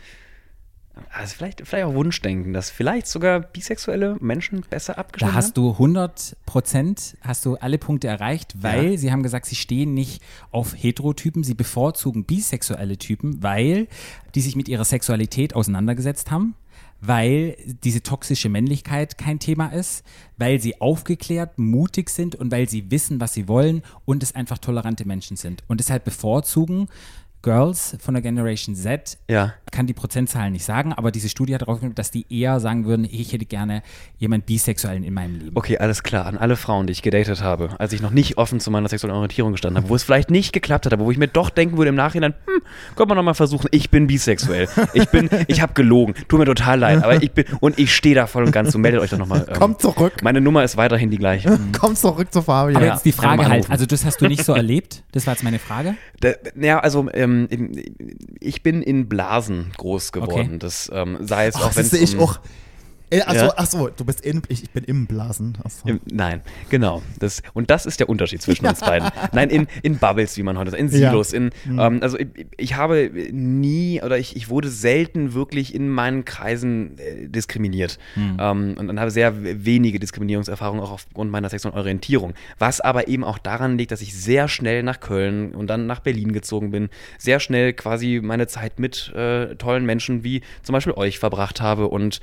also vielleicht, vielleicht auch Wunschdenken, dass vielleicht sogar bisexuelle Menschen besser abgeschnitten Da hast du hundert Prozent, hast du alle Punkte erreicht, weil Ja. sie haben gesagt, sie stehen nicht auf Heterotypen, sie bevorzugen bisexuelle Typen, weil die sich mit ihrer Sexualität auseinandergesetzt haben, weil diese toxische Männlichkeit kein Thema ist, weil sie aufgeklärt, mutig sind und weil sie wissen, was sie wollen und es einfach tolerante Menschen sind. Und deshalb bevorzugen Girls von der Generation Z, Ja. kann die Prozentzahlen nicht sagen, aber diese Studie hat herausgefunden, dass die eher sagen würden, ich hätte gerne jemanden Bisexuellen in meinem Leben. Okay, alles klar. An alle Frauen, die ich gedatet habe, als ich noch nicht offen zu meiner sexuellen Orientierung gestanden habe, wo es vielleicht nicht geklappt hat, aber wo ich mir doch denken würde im Nachhinein, hm, könnte man noch mal versuchen, ich bin bisexuell. Ich bin, ich habe gelogen. Tut mir total leid, aber ich bin, und ich stehe da voll und ganz, so meldet euch doch nochmal. Ähm, Kommt zurück. Meine Nummer ist weiterhin die gleiche. Komm zurück zu Fabian. Aber Ja, jetzt die kann man Frage halt, anrufen. also das hast du nicht so erlebt? Das war jetzt meine Frage. Da, ja, also ähm, ich bin in Blasen groß geworden. Okay. Das ähm, sei es Ach, auch, wenn siehste, ich auch. Äh, Achso, Ja. achso, du bist in, ich, ich bin im Blasen. Achso. Im, nein, genau. Das, und das ist der Unterschied zwischen uns beiden. Nein, in, in Bubbles, wie man heute sagt, in Ja. Silos. In, ähm, also ich, ich habe nie oder ich, ich wurde selten wirklich in meinen Kreisen äh, diskriminiert. Ähm, und dann habe sehr wenige Diskriminierungserfahrungen auch aufgrund meiner sexuellen Orientierung. Was aber eben auch daran liegt, dass ich sehr schnell nach Köln und dann nach Berlin gezogen bin. Sehr schnell quasi meine Zeit mit äh, tollen Menschen wie zum Beispiel euch verbracht habe und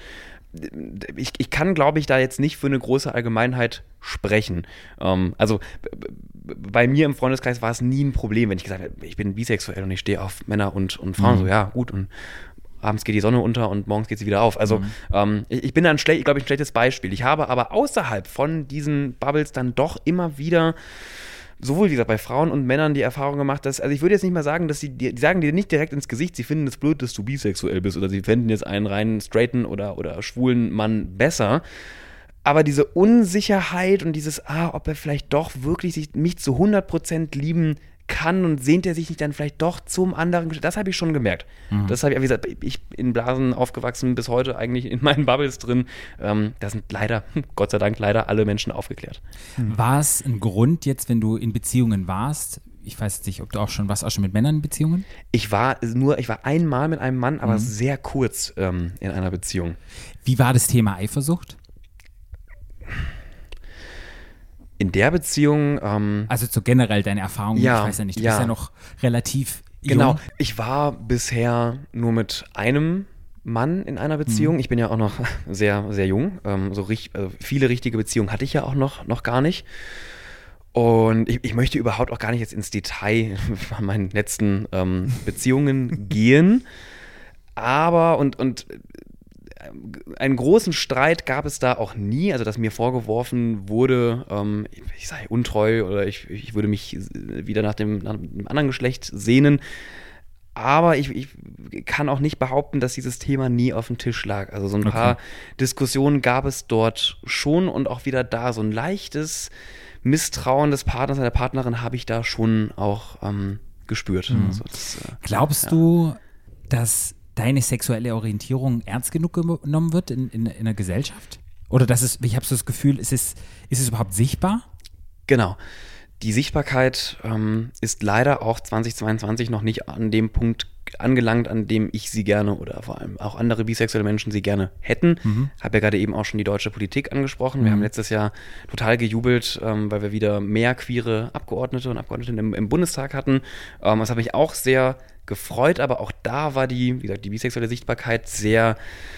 Ich, ich kann, glaube ich, da jetzt nicht für eine große Allgemeinheit sprechen. Ähm, also b- b- bei mir im Freundeskreis war es nie ein Problem, wenn ich gesagt habe, ich bin bisexuell und ich stehe auf Männer und, und Frauen. So, ja, gut. Und abends geht die Sonne unter und morgens geht sie wieder auf. Also ähm, ich, ich bin da, ein schle- glaube ich, ein schlechtes Beispiel. Ich habe aber außerhalb von diesen Bubbles dann doch immer wieder sowohl, wie gesagt, bei Frauen und Männern die Erfahrung gemacht, dass, also ich würde jetzt nicht mal sagen, dass sie, die, die sagen dir nicht direkt ins Gesicht, sie finden es blöd, dass du bisexuell bist oder sie fänden jetzt einen reinen straighten oder, oder schwulen Mann besser. Aber diese Unsicherheit und dieses, ah, ob er vielleicht doch wirklich sich, mich zu hundert Prozent lieben kann und sehnt er sich nicht dann vielleicht doch zum anderen, das habe ich schon gemerkt. Mhm. Das habe ich, wie gesagt, ich bin in Blasen aufgewachsen, bis heute eigentlich in meinen Bubbles drin. Ähm, da sind leider, Gott sei Dank, leider alle Menschen aufgeklärt. War es ein Grund jetzt, wenn du in Beziehungen warst? Ich weiß jetzt nicht, ob du auch schon warst, auch schon mit Männern in Beziehungen? Ich war nur, ich war einmal mit einem Mann, aber mhm. sehr kurz ähm, in einer Beziehung. Wie war das Thema Eifersucht? In der Beziehung. Ähm, also so generell deine Erfahrung, ja, ich weiß ja nicht, du ja. bist ja noch relativ Genau, jung. ich war bisher nur mit einem Mann in einer Beziehung. Mhm. Ich bin ja auch noch sehr, sehr jung. Ähm, so richtig, also viele richtige Beziehungen hatte ich ja auch noch, noch gar nicht. Und ich, ich möchte überhaupt auch gar nicht jetzt ins Detail von meinen letzten ähm, Beziehungen gehen. Aber, und, und einen großen Streit gab es da auch nie, also dass mir vorgeworfen wurde, ähm, ich sei untreu oder ich, ich würde mich wieder nach dem, nach dem anderen Geschlecht sehnen. Aber ich, ich kann auch nicht behaupten, dass dieses Thema nie auf dem Tisch lag. Also so ein Okay. paar Diskussionen gab es dort schon und auch wieder da. So ein leichtes Misstrauen des Partners, der Partnerin habe ich da schon auch ähm, gespürt. Mhm. Also das, äh, Glaubst ja. du, dass deine sexuelle Orientierung ernst genug genommen wird in, in, in der Gesellschaft? Oder dass es, ich habe so das Gefühl, ist es, ist es überhaupt sichtbar? Genau. Die Sichtbarkeit ähm, ist leider auch zweitausendzweiundzwanzig noch nicht an dem Punkt angelangt, an dem ich sie gerne oder vor allem auch andere bisexuelle Menschen sie gerne hätten. Mhm. Habe ja gerade eben auch schon die deutsche Politik angesprochen. Wir Mhm. haben letztes Jahr total gejubelt, ähm, weil wir wieder mehr queere Abgeordnete und Abgeordnete im, im Bundestag hatten. Ähm, das hat mich auch sehr gefreut, aber auch da war die, wie gesagt, die bisexuelle Sichtbarkeit sehr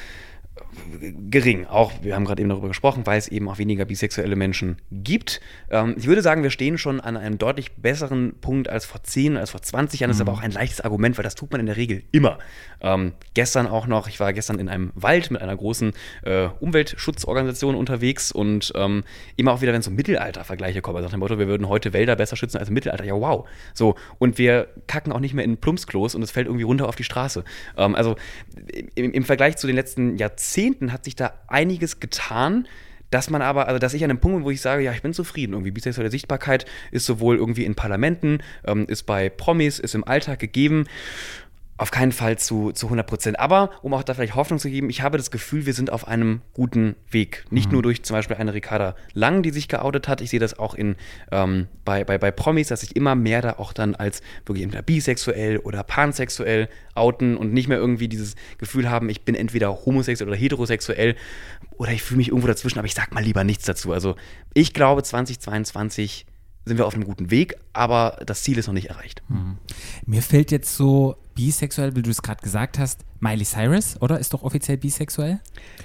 gering. Auch, wir haben gerade eben darüber gesprochen, weil es eben auch weniger bisexuelle Menschen gibt. Ähm, ich würde sagen, wir stehen schon an einem deutlich besseren Punkt als vor zehn, als vor zwanzig Jahren. Das ist aber auch ein leichtes Argument, weil das tut man in der Regel immer. Ähm, gestern auch noch, ich war gestern in einem Wald mit einer großen äh, Umweltschutzorganisation unterwegs und ähm, immer auch wieder, wenn es so Mittelalter-Vergleiche kommen, also nach dem Motto, wir würden heute Wälder besser schützen als im Mittelalter. Ja, wow. So, und wir kacken auch nicht mehr in Plumpsklos und es fällt irgendwie runter auf die Straße. Ähm, also im, im Vergleich zu den letzten Jahrzehnten hat sich da einiges getan, dass man aber, also dass ich an einem Punkt bin, wo ich sage, ja, ich bin zufrieden. Irgendwie bisexuelle Sichtbarkeit ist sowohl irgendwie in Parlamenten, ähm, ist bei Promis, ist im Alltag gegeben. Auf keinen Fall zu, zu hundert Prozent. Aber, um auch da vielleicht Hoffnung zu geben, ich habe das Gefühl, wir sind auf einem guten Weg. Nicht Mhm. nur durch zum Beispiel eine Ricarda Lang, die sich geoutet hat. Ich sehe das auch in, ähm, bei, bei, bei Promis, dass sich immer mehr da auch dann als wirklich entweder bisexuell oder pansexuell outen und nicht mehr irgendwie dieses Gefühl haben, ich bin entweder homosexuell oder heterosexuell oder ich fühle mich irgendwo dazwischen, aber ich sag mal lieber nichts dazu. Also ich glaube, zweitausendzweiundzwanzig sind wir auf einem guten Weg, aber das Ziel ist noch nicht erreicht. Mhm. Mir fällt jetzt so bisexuell, wie du es gerade gesagt hast, Miley Cyrus, oder? Ist doch offiziell bisexuell?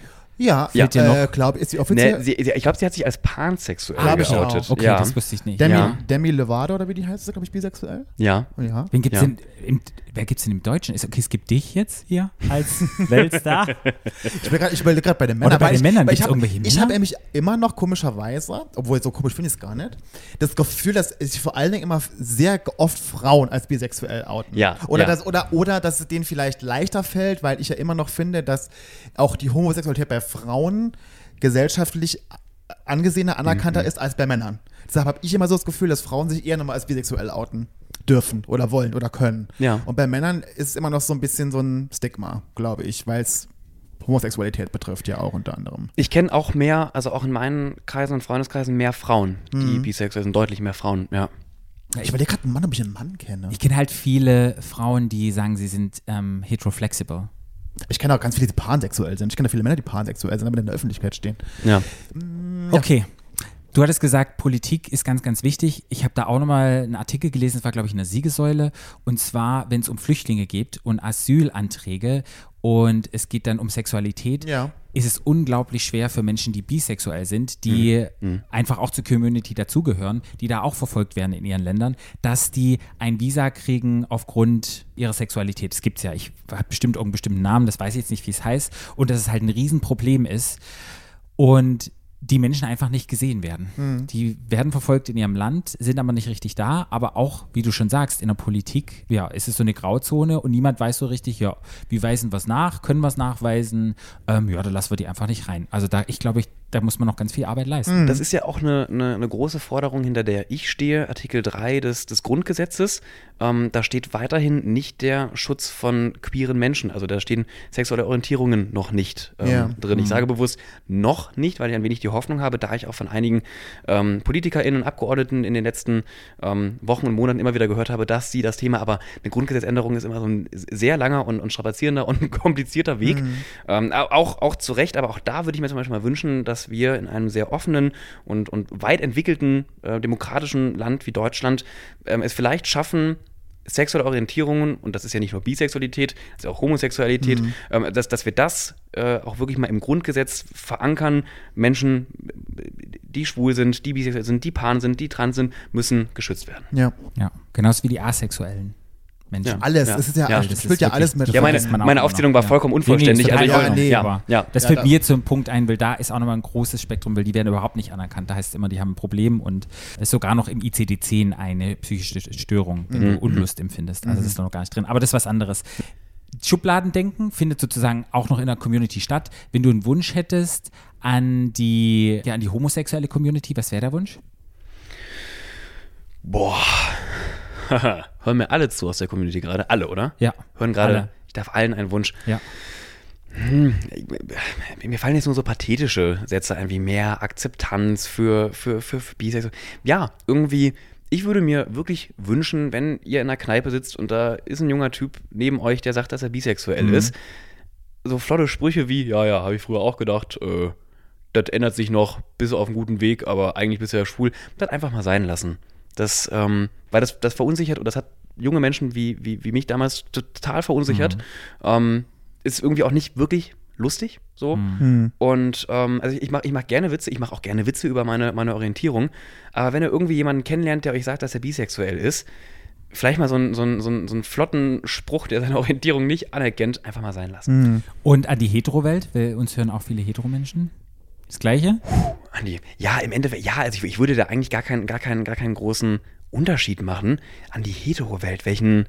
Ja, Fehlt dir äh, noch? glaube ist sie offiziell Ne, sie, sie, ich glaube, sie hat sich als pansexuell Glaub ich geoutet. auch. Okay, ja. das wusste ich nicht. Demi, Ja. Demi Lovato oder wie die heißt, ist glaube ich bisexuell. ja. Ja. Wen gibt's Ja. denn, im, wer gibt es denn im Deutschen? Ist, okay, es gibt dich jetzt hier als Weltstar. Ich bin grad- ich überlege gerade bei den Männern. Oder bei weil den ich, Männern, weil ich gibt's hab- irgendwelche Ich Männer? habe nämlich immer noch komischerweise, obwohl so komisch finde ich es gar nicht, das Gefühl, dass sich vor allen Dingen immer sehr oft Frauen als bisexuell outen. Ja, Oder, ja. Das, oder, oder dass es denen vielleicht leichter fällt, weil ich ja immer noch finde, dass auch die Homosexualität bei Frauen gesellschaftlich angesehener, anerkannter Mhm. ist als bei Männern. Deshalb habe ich immer so das Gefühl, dass Frauen sich eher nochmal als bisexuell outen dürfen oder wollen oder können. Ja. Und bei Männern ist es immer noch so ein bisschen so ein Stigma, glaube ich, weil es Homosexualität betrifft ja auch unter anderem. Ich kenne auch mehr, also auch in meinen Kreisen und Freundeskreisen mehr Frauen, die bisexuell sind, deutlich mehr Frauen, ja. Ich überlege gerade einen Mann, ob ich einen Mann kenne. Ich kenne halt viele Frauen, die sagen, sie sind ähm, heteroflexible. Ich kenne auch ganz viele, die pansexuell sind. Ich kenne viele Männer, die pansexuell sind, aber in der Öffentlichkeit stehen. Ja. Okay. Du hattest gesagt, Politik ist ganz, ganz wichtig. Ich habe da auch nochmal einen Artikel gelesen, das war, glaube ich, in der Siegessäule. Und zwar, wenn es um Flüchtlinge geht und Asylanträge und es geht dann um Sexualität, Ja. ist es unglaublich schwer für Menschen, die bisexuell sind, die Mhm. einfach auch zur Community dazugehören, die da auch verfolgt werden in ihren Ländern, dass die ein Visa kriegen aufgrund ihrer Sexualität. Das gibt es ja. Ich habe bestimmt irgendeinen bestimmten Namen, das weiß ich jetzt nicht, wie es heißt. Und dass es halt ein Riesenproblem ist. Und die Menschen einfach nicht gesehen werden. Mhm. Die werden verfolgt in ihrem Land, sind aber nicht richtig da, aber auch, wie du schon sagst, in der Politik, ja, ist es so eine Grauzone und niemand weiß so richtig, ja, wie weisen wir es nach, können wir es nachweisen, ähm, ja, da lassen wir die einfach nicht rein. Also da, ich glaube, ich, da muss man noch ganz viel Arbeit leisten. Das ist ja auch eine, eine, eine große Forderung, hinter der ich stehe, Artikel drei des, des Grundgesetzes. Ähm, da steht weiterhin nicht der Schutz von queeren Menschen. Also da stehen sexuelle Orientierungen noch nicht ähm, Ja. drin. Ich sage bewusst noch nicht, weil ich ein wenig die Hoffnung habe, da ich auch von einigen ähm, PolitikerInnen und Abgeordneten in den letzten ähm, Wochen und Monaten immer wieder gehört habe, dass sie das Thema, aber eine Grundgesetzänderung ist immer so ein sehr langer und, und strapazierender und komplizierter Weg. Mhm. Ähm, auch, auch zu Recht, aber auch da würde ich mir zum Beispiel mal wünschen, dass wir in einem sehr offenen und, und weit entwickelten äh, demokratischen Land wie Deutschland ähm, es vielleicht schaffen, sexuelle Orientierungen, und das ist ja nicht nur Bisexualität, das ist auch Homosexualität, Mhm. ähm, dass, dass wir das äh, auch wirklich mal im Grundgesetz verankern. Menschen, die schwul sind, die bisexuell sind, die pan sind, die trans sind, müssen geschützt werden. Ja. Ja, genauso wie die Asexuellen. Menschen. Ja. Alles, Ja. es ist ja, Ja, es das spielt ist ja wirklich- alles mit. Ja, meine, vergisst man auch meine immer Aufzählung noch, war ja. vollkommen Nee, nee, unvollständig. ist also ich, total Ja, in nee. Ordnung, aber ja, das Ja, fällt da- mir zum Punkt ein, weil da ist auch nochmal ein großes Spektrum, weil die werden überhaupt nicht anerkannt. Da heißt es immer, die haben ein Problem und es ist sogar noch im I C D zehn eine psychische Störung, wenn Mhm. du Unlust empfindest. Also das ist noch gar nicht drin. Aber das ist was anderes. Schubladendenken findet sozusagen auch noch in der Community statt. Wenn du einen Wunsch hättest an die, ja, an die homosexuelle Community, was wäre der Wunsch? boah. Hören mir alle zu aus der Community gerade? Alle, oder? Ja. Hören gerade, Alle. ich darf allen einen Wunsch. Ja. Mir fallen jetzt nur so pathetische Sätze ein, wie mehr Akzeptanz für, für, für, für Bisexuelle. Ja, irgendwie, ich würde mir wirklich wünschen, wenn ihr in einer Kneipe sitzt und da ist ein junger Typ neben euch, der sagt, dass er bisexuell Mhm. ist, so flotte Sprüche wie, ja, ja, habe ich früher auch gedacht, äh, das ändert sich noch, bist du auf einem guten Weg, aber eigentlich bist du ja schwul. Das einfach mal sein lassen. Das, ähm, weil das, das verunsichert und das hat junge Menschen wie, wie, wie mich damals total verunsichert. Ähm, ist irgendwie auch nicht wirklich lustig, so. Hm. Und ähm, also ich mache ich mach gerne Witze, ich mache auch gerne Witze über meine, meine Orientierung. Aber wenn ihr irgendwie jemanden kennenlernt, der euch sagt, dass er bisexuell ist, vielleicht mal so einen, so einen, so einen, so einen flotten Spruch, der seine Orientierung nicht anerkennt, einfach mal sein lassen. Hm. Und an die Hetero-Welt, weil uns hören auch viele Hetero-Menschen. Das Gleiche? Andi, ja, im Endeffekt, ja, also ich, ich würde da eigentlich gar keinen, gar keinen, gar keinen großen Unterschied machen an die Hetero-Welt. Welchen,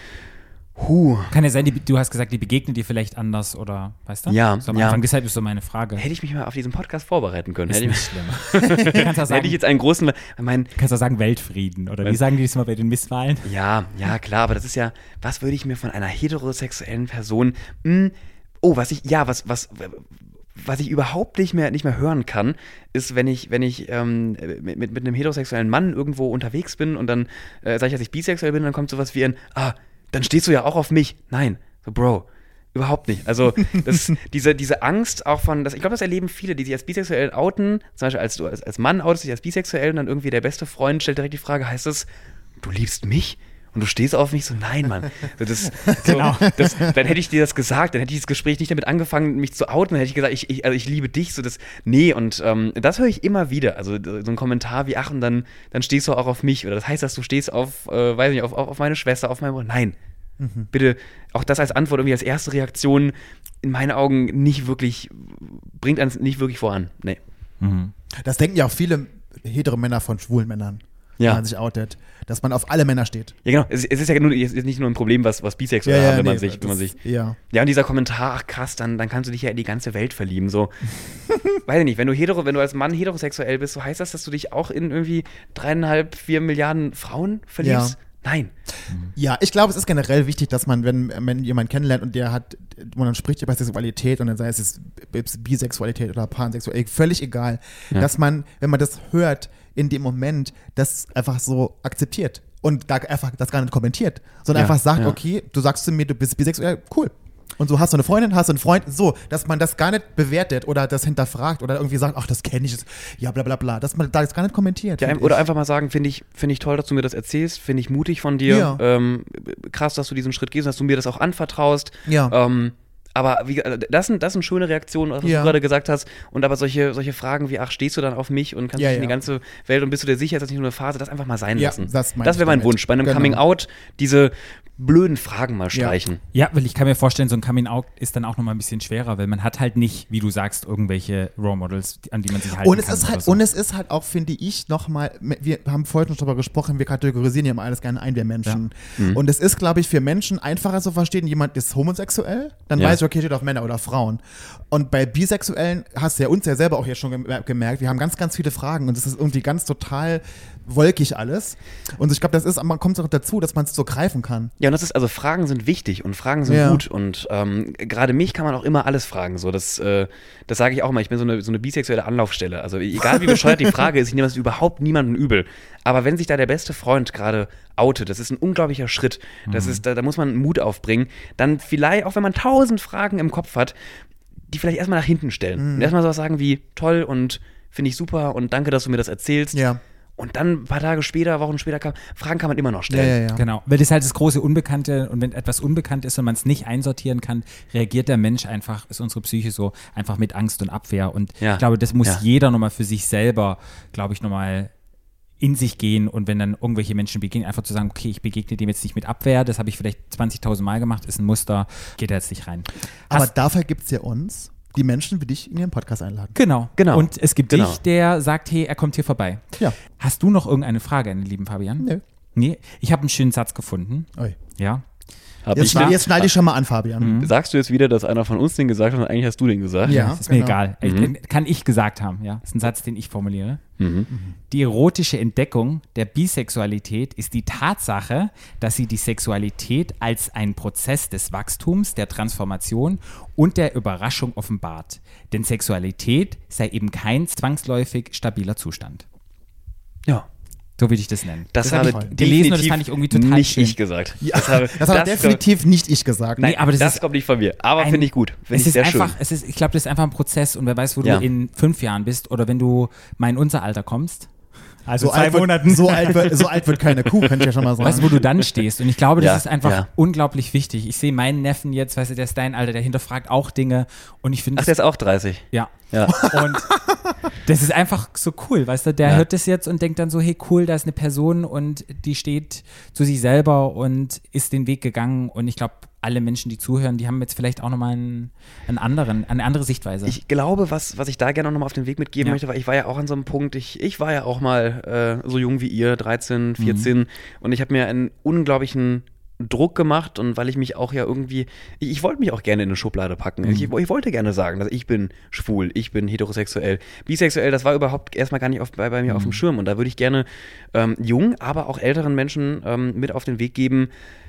huh, Kann ja sein, die, du hast gesagt, die begegnen dir vielleicht anders oder, weißt du? Ja, so am ja. Anfang, deshalb ist so meine Frage. hätte ich mich mal auf diesen Podcast vorbereiten können. Ist Hätte ich, nicht schlimm. Du kannst auch hätte sagen, ich jetzt einen großen, mein, kannst auch sagen Weltfrieden. Oder wie sagen die das mal bei den Misswahlen? ja, ja, klar, aber das ist ja, was würde ich mir von einer heterosexuellen Person, mh, oh, was ich, ja, was, was, was ich überhaupt nicht mehr, nicht mehr hören kann, ist, wenn ich, wenn ich ähm, mit, mit einem heterosexuellen Mann irgendwo unterwegs bin und dann äh, sage ich, dass ich bisexuell bin, dann kommt sowas wie ein, ah, dann stehst du ja auch auf mich. Nein, so Bro, überhaupt nicht. Also das, diese, diese Angst auch von, das, ich glaube, das erleben viele, die sich als bisexuell outen, zum Beispiel als du als, als Mann outest dich als bisexuell und dann irgendwie der beste Freund stellt direkt die Frage, heißt das, du liebst mich? Und du stehst auf mich so, nein, Mann. So, das, so, Genau. das, dann hätte ich dir das gesagt, dann hätte ich das Gespräch nicht damit angefangen, mich zu outen, dann hätte ich gesagt, ich, ich, also ich liebe dich, so das, nee, und ähm, das höre ich immer wieder, also so ein Kommentar wie, ach, und dann, dann stehst du auch auf mich, oder das heißt, dass du stehst auf, äh, weiß nicht, auf, auf, auf meine Schwester, auf meinen Bruder, nein. Mhm. Bitte, auch das als Antwort, irgendwie als erste Reaktion, in meinen Augen nicht wirklich, bringt uns nicht wirklich voran, nee. Mhm. Das denken ja auch viele hetero Männer von schwulen Männern, Ja. wenn man sich outet, dass man auf alle Männer steht. Ja, genau, es, es ist ja nur, es ist nicht nur ein Problem, was, was Bisexuelle haben, wenn man nee, sich, wenn man das- sich Ja. Ja, und dieser Kommentar, ach krass, dann, dann kannst du dich ja in die ganze Welt verlieben. So, weiß ich nicht, wenn du hetero, wenn du als Mann heterosexuell bist, so heißt das, dass du dich auch in irgendwie dreieinhalb, vier Milliarden Frauen verliebst? Ja. Nein. Ja, ich glaube, es ist generell wichtig, dass man, wenn man jemanden kennenlernt und der hat, wo man spricht über Sexualität und dann sei es jetzt Bisexualität oder Pansexualität, völlig egal, Ja. dass man, wenn man das hört, in dem Moment das einfach so akzeptiert und da einfach das gar nicht kommentiert, sondern Ja, einfach sagt, ja. okay, du sagst zu mir, du bist bisexuell, cool. Und so hast du eine Freundin, hast du einen Freund, so, dass man das gar nicht bewertet oder das hinterfragt oder irgendwie sagt, ach, das kenne ich, ja, bla bla bla, dass man da das gar nicht kommentiert. Ja, find oder ich. einfach mal sagen, finde ich, finde ich toll, dass du mir das erzählst, finde ich mutig von dir. Ja. Ähm, krass, dass du diesen Schritt gehst, dass du mir das auch anvertraust. Ja. Ähm, aber wie, das, sind, das sind schöne Reaktionen, was Ja. du gerade gesagt hast. Und aber solche, solche Fragen wie, ach, stehst du dann auf mich und kannst Ja, dich in die ja. ganze Welt und bist du dir sicher, ist das nicht nur eine Phase, das einfach mal sein Ja, lassen. das meine das ich wäre mein damit. Wunsch, bei einem Genau. Coming-out diese blöden Fragen mal streichen. Ja, weil ich kann mir vorstellen, so ein Coming-out ist dann auch nochmal ein bisschen schwerer, weil man hat halt nicht, wie du sagst, irgendwelche Role Models, an die man sich halten Und es kann. ist oder halt, so. und es ist halt auch, finde ich, nochmal, wir haben vorhin schon darüber gesprochen, wir kategorisieren ja immer alles gerne ein, wir Menschen. Mhm. Und es ist, glaube ich, für Menschen einfacher zu verstehen, jemand ist homosexuell, dann Ja. weiß ich, okay, steht auf Männer oder Frauen. Und bei Bisexuellen hast du ja uns ja selber auch jetzt schon gem- gemerkt, wir haben ganz, ganz viele Fragen und es ist irgendwie ganz total wolkig alles. Und ich glaube, das ist, man kommt auch dazu, dass man es so greifen kann. Ja, und das ist, also Fragen sind wichtig und Fragen sind Ja. gut. Und ähm, gerade mich kann man auch immer alles fragen. So, das äh, das sage ich auch immer. Ich bin so eine, so eine bisexuelle Anlaufstelle. Also egal wie bescheuert die Frage ist, ich nehme das überhaupt niemandem übel. Aber wenn sich da der beste Freund gerade outet, das ist ein unglaublicher Schritt. Das ist, da, da muss man Mut aufbringen. Dann vielleicht, auch wenn man tausend Fragen im Kopf hat, die vielleicht erstmal nach hinten stellen. Und erstmal sowas sagen wie, toll und finde ich super und danke, dass du mir das erzählst. Ja. Und dann ein paar Tage später, Wochen später, kann, Fragen kann man immer noch stellen. Ja, ja, ja. Genau, weil das ist halt das große Unbekannte und wenn etwas unbekannt ist und man es nicht einsortieren kann, reagiert der Mensch einfach, ist unsere Psyche so, einfach mit Angst und Abwehr und Ja. ich glaube, das muss Ja. jeder nochmal für sich selber, glaube ich, nochmal in sich gehen und wenn dann irgendwelche Menschen begegnen, einfach zu sagen, okay, ich begegne dem jetzt nicht mit Abwehr, das habe ich vielleicht zwanzigtausend Mal gemacht, ist ein Muster, geht da jetzt nicht rein. Aber Hast, dafür gibt es ja uns, die Menschen wie dich in ihren Podcast einladen. genau, Genau. Und es gibt Genau. dich, der sagt, hey, er kommt hier vorbei. Ja. Hast du noch irgendeine Frage an den lieben Fabian? Nö. Nee, ich habe einen schönen Satz gefunden. Oi. Ja. Hab Jetzt, ich schneid, den- jetzt schneide ich schon mal an, Fabian. Mhm. Sagst du jetzt wieder, dass einer von uns den gesagt hat und eigentlich hast du den gesagt? Ja. Das ist mir genau. egal. Ich, Mhm. Kann ich gesagt haben, ja. Das ist ein Satz, den ich formuliere. Mhm. Die erotische Entdeckung der Bisexualität ist die Tatsache, dass sie die Sexualität als einen Prozess des Wachstums, der Transformation und der Überraschung offenbart. Denn Sexualität sei eben kein zwangsläufig stabiler Zustand. Ja. So würde ich das nennen. Das, habe habe ich gelesen und das fand ich irgendwie total nicht schön. ich gesagt. Ja, Das habe, das habe das definitiv nicht ich gesagt. Nee, aber das das ist kommt nicht von mir. Aber ein- finde ich gut. Finde Es ich ist sehr einfach, schön. es ist, ich glaube, das ist einfach ein Prozess und wer weiß, wo Ja. du in fünf Jahren bist oder wenn du mal in unser Alter kommst. Also So alt, wird, so, alt wird, so alt wird keine Kuh, könnte ich ja schon mal sagen. Weißt du, wo du dann stehst? Und ich glaube, das Ja, ist einfach ja. unglaublich wichtig. Ich sehe meinen Neffen jetzt, weißt du, der ist dein Alter, der hinterfragt auch Dinge und ich finde Ach, der ist auch dreißig. ja. Ja. Und das ist einfach so cool, weißt du, der Ja. hört das jetzt und denkt dann so, hey cool, da ist eine Person und die steht zu sich selber und ist den Weg gegangen und ich glaube, alle Menschen, die zuhören, die haben jetzt vielleicht auch nochmal einen, einen anderen, eine andere Sichtweise. Ich glaube, was, was ich da gerne nochmal auf den Weg mitgeben Ja. möchte, weil ich war ja auch an so einem Punkt, ich, ich war ja auch mal äh, so jung wie ihr, dreizehn, vierzehn Mhm. und ich habe mir einen unglaublichen Druck gemacht und weil ich mich auch ja irgendwie, ich, ich wollte mich auch gerne in eine Schublade packen. Mhm. Ich, ich wollte gerne sagen, dass ich bin schwul, ich bin heterosexuell. Bisexuell, das war überhaupt erstmal gar nicht auf, bei, bei mir Mhm. auf dem Schirm und da würde ich gerne ähm, jungen, aber auch älteren Menschen ähm, mit auf den Weg geben,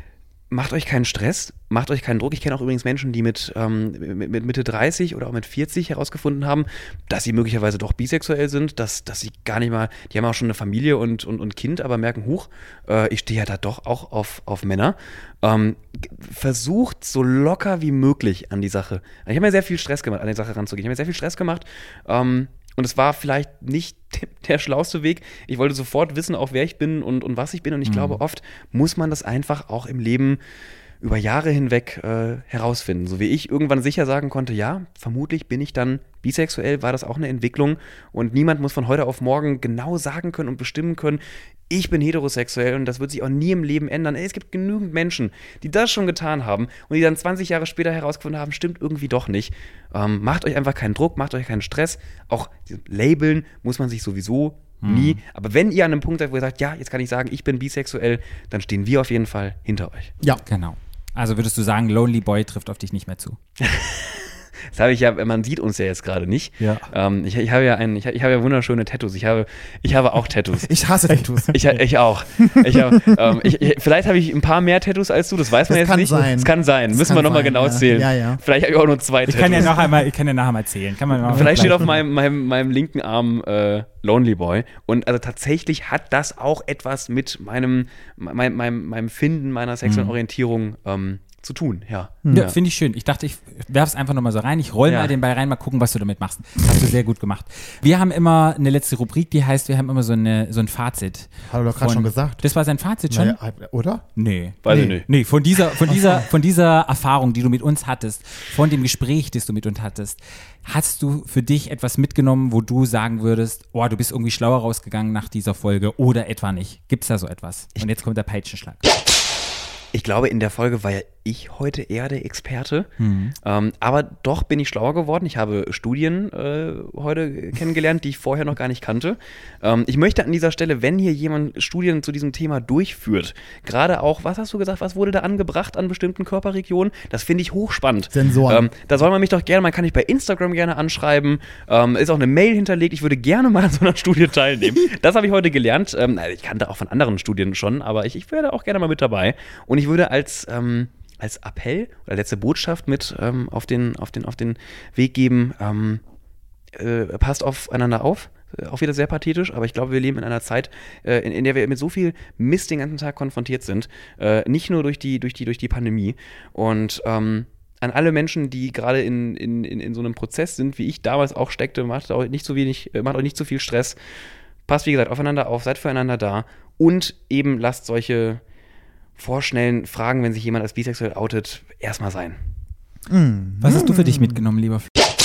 macht euch keinen Stress, macht euch keinen Druck. Ich kenne auch übrigens Menschen, die mit, ähm, mit, mit Mitte dreißig oder auch mit vierzig herausgefunden haben, dass sie möglicherweise doch bisexuell sind, dass, dass sie gar nicht mal, die haben auch schon eine Familie und, und, und Kind, aber merken, huch, äh, ich stehe ja da doch auch auf, auf Männer. Ähm, g- versucht so locker wie möglich an die Sache. Ich habe mir sehr viel Stress gemacht, an die Sache ranzugehen. Ich habe mir sehr viel Stress gemacht. Ähm, Und es war vielleicht nicht der schlauste Weg. Ich wollte sofort wissen, auch wer ich bin und, und was ich bin. Und ich Mhm. glaube, oft muss man das einfach auch im Leben über Jahre hinweg äh, herausfinden. So wie ich irgendwann sicher sagen konnte, ja, vermutlich bin ich dann bisexuell, war das auch eine Entwicklung. Und niemand muss von heute auf morgen genau sagen können und bestimmen können, ich bin heterosexuell und das wird sich auch nie im Leben ändern. Ey, es gibt genügend Menschen, die das schon getan haben und die dann zwanzig Jahre später herausgefunden haben, stimmt irgendwie doch nicht. Ähm, macht euch einfach keinen Druck, macht euch keinen Stress. Auch labeln muss man sich sowieso nie. Aber wenn ihr an einem Punkt seid, wo ihr sagt, ja, jetzt kann ich sagen, ich bin bisexuell, dann stehen wir auf jeden Fall hinter euch. Ja. Genau. Also würdest du sagen, Lonely Boy trifft auf dich nicht mehr zu? Das habe ich ja, man sieht uns ja jetzt gerade nicht. Ja. Ähm, ich, ich habe ja ein, ich, ich habe ja wunderschöne Tattoos. Ich habe, ich habe auch Tattoos. Ich hasse Tattoos. Ich, ich auch. Ich hab, ähm, ich, ich, vielleicht habe ich ein paar mehr Tattoos als du, das weiß man Das jetzt kann nicht. sein. Das kann sein. Das Müssen kann wir nochmal sein, genau ja. zählen. Ja, ja. Vielleicht habe ich auch nur zwei Ich Tattoos. kann ja noch einmal, ich kann ja nachher mal zählen. Kann man noch Vielleicht steht gleich- auf meinem, meinem, meinem linken Arm äh, Lonely Boy. Und also tatsächlich hat das auch etwas mit meinem, meinem, meinem, meinem Finden meiner sexuellen Orientierung ähm, zu tun. Ja. Ja, finde ich schön. Ich dachte, ich werf's einfach nochmal so rein. Ich roll Ja. mal den Ball rein, mal gucken, was du damit machst. Hast du sehr gut gemacht. Wir haben immer eine letzte Rubrik, die heißt, wir haben immer so, eine, so ein Fazit. Hat er doch gerade Von- schon gesagt. Das war sein Fazit schon? Naja, oder? Nee. Weiß ich Nee. nicht. Nee, von dieser, von dieser, von dieser Erfahrung, die du mit uns hattest, von dem Gespräch, das du mit uns hattest, hast du für dich etwas mitgenommen, wo du sagen würdest, oh, du bist irgendwie schlauer rausgegangen nach dieser Folge oder etwa nicht? Gibt's da so etwas? Und jetzt kommt der Peitschenschlag. Ich glaube, in der Folge war ja ich heute eher der Experte. Ähm, aber doch bin ich schlauer geworden. Ich habe Studien äh, heute kennengelernt, die ich vorher noch gar nicht kannte. Ähm, ich möchte an dieser Stelle, wenn hier jemand Studien zu diesem Thema durchführt, gerade auch, was hast du gesagt, was wurde da angebracht an bestimmten Körperregionen? Das finde ich hochspannend. Sensoren. Ähm, da soll man mich doch gerne, man kann mich bei Instagram gerne anschreiben. Ähm, ist auch eine Mail hinterlegt. Ich würde gerne mal an so einer Studie teilnehmen. Das habe ich heute gelernt. Ähm, also ich kannte auch von anderen Studien schon, aber ich, ich wäre auch gerne mal mit dabei. Und ich würde als, ähm, als Appell oder letzte Botschaft mit ähm, auf, den, auf, den, auf den Weg geben, ähm, äh, passt aufeinander auf. Äh, Auch wieder sehr pathetisch, aber ich glaube, wir leben in einer Zeit, äh, in, in der wir mit so viel Mist den ganzen Tag konfrontiert sind. Äh, nicht nur durch die, durch die, durch die Pandemie. Und ähm, an alle Menschen, die gerade in, in, in, in so einem Prozess sind, wie ich damals auch steckte, macht auch nicht so wenig, äh, macht euch nicht so viel Stress. Passt, wie gesagt, aufeinander auf, seid füreinander da und eben lasst solche vorschnellen Fragen, wenn sich jemand als bisexuell outet, erstmal sein. Was hast du für dich mitgenommen, lieber Flo?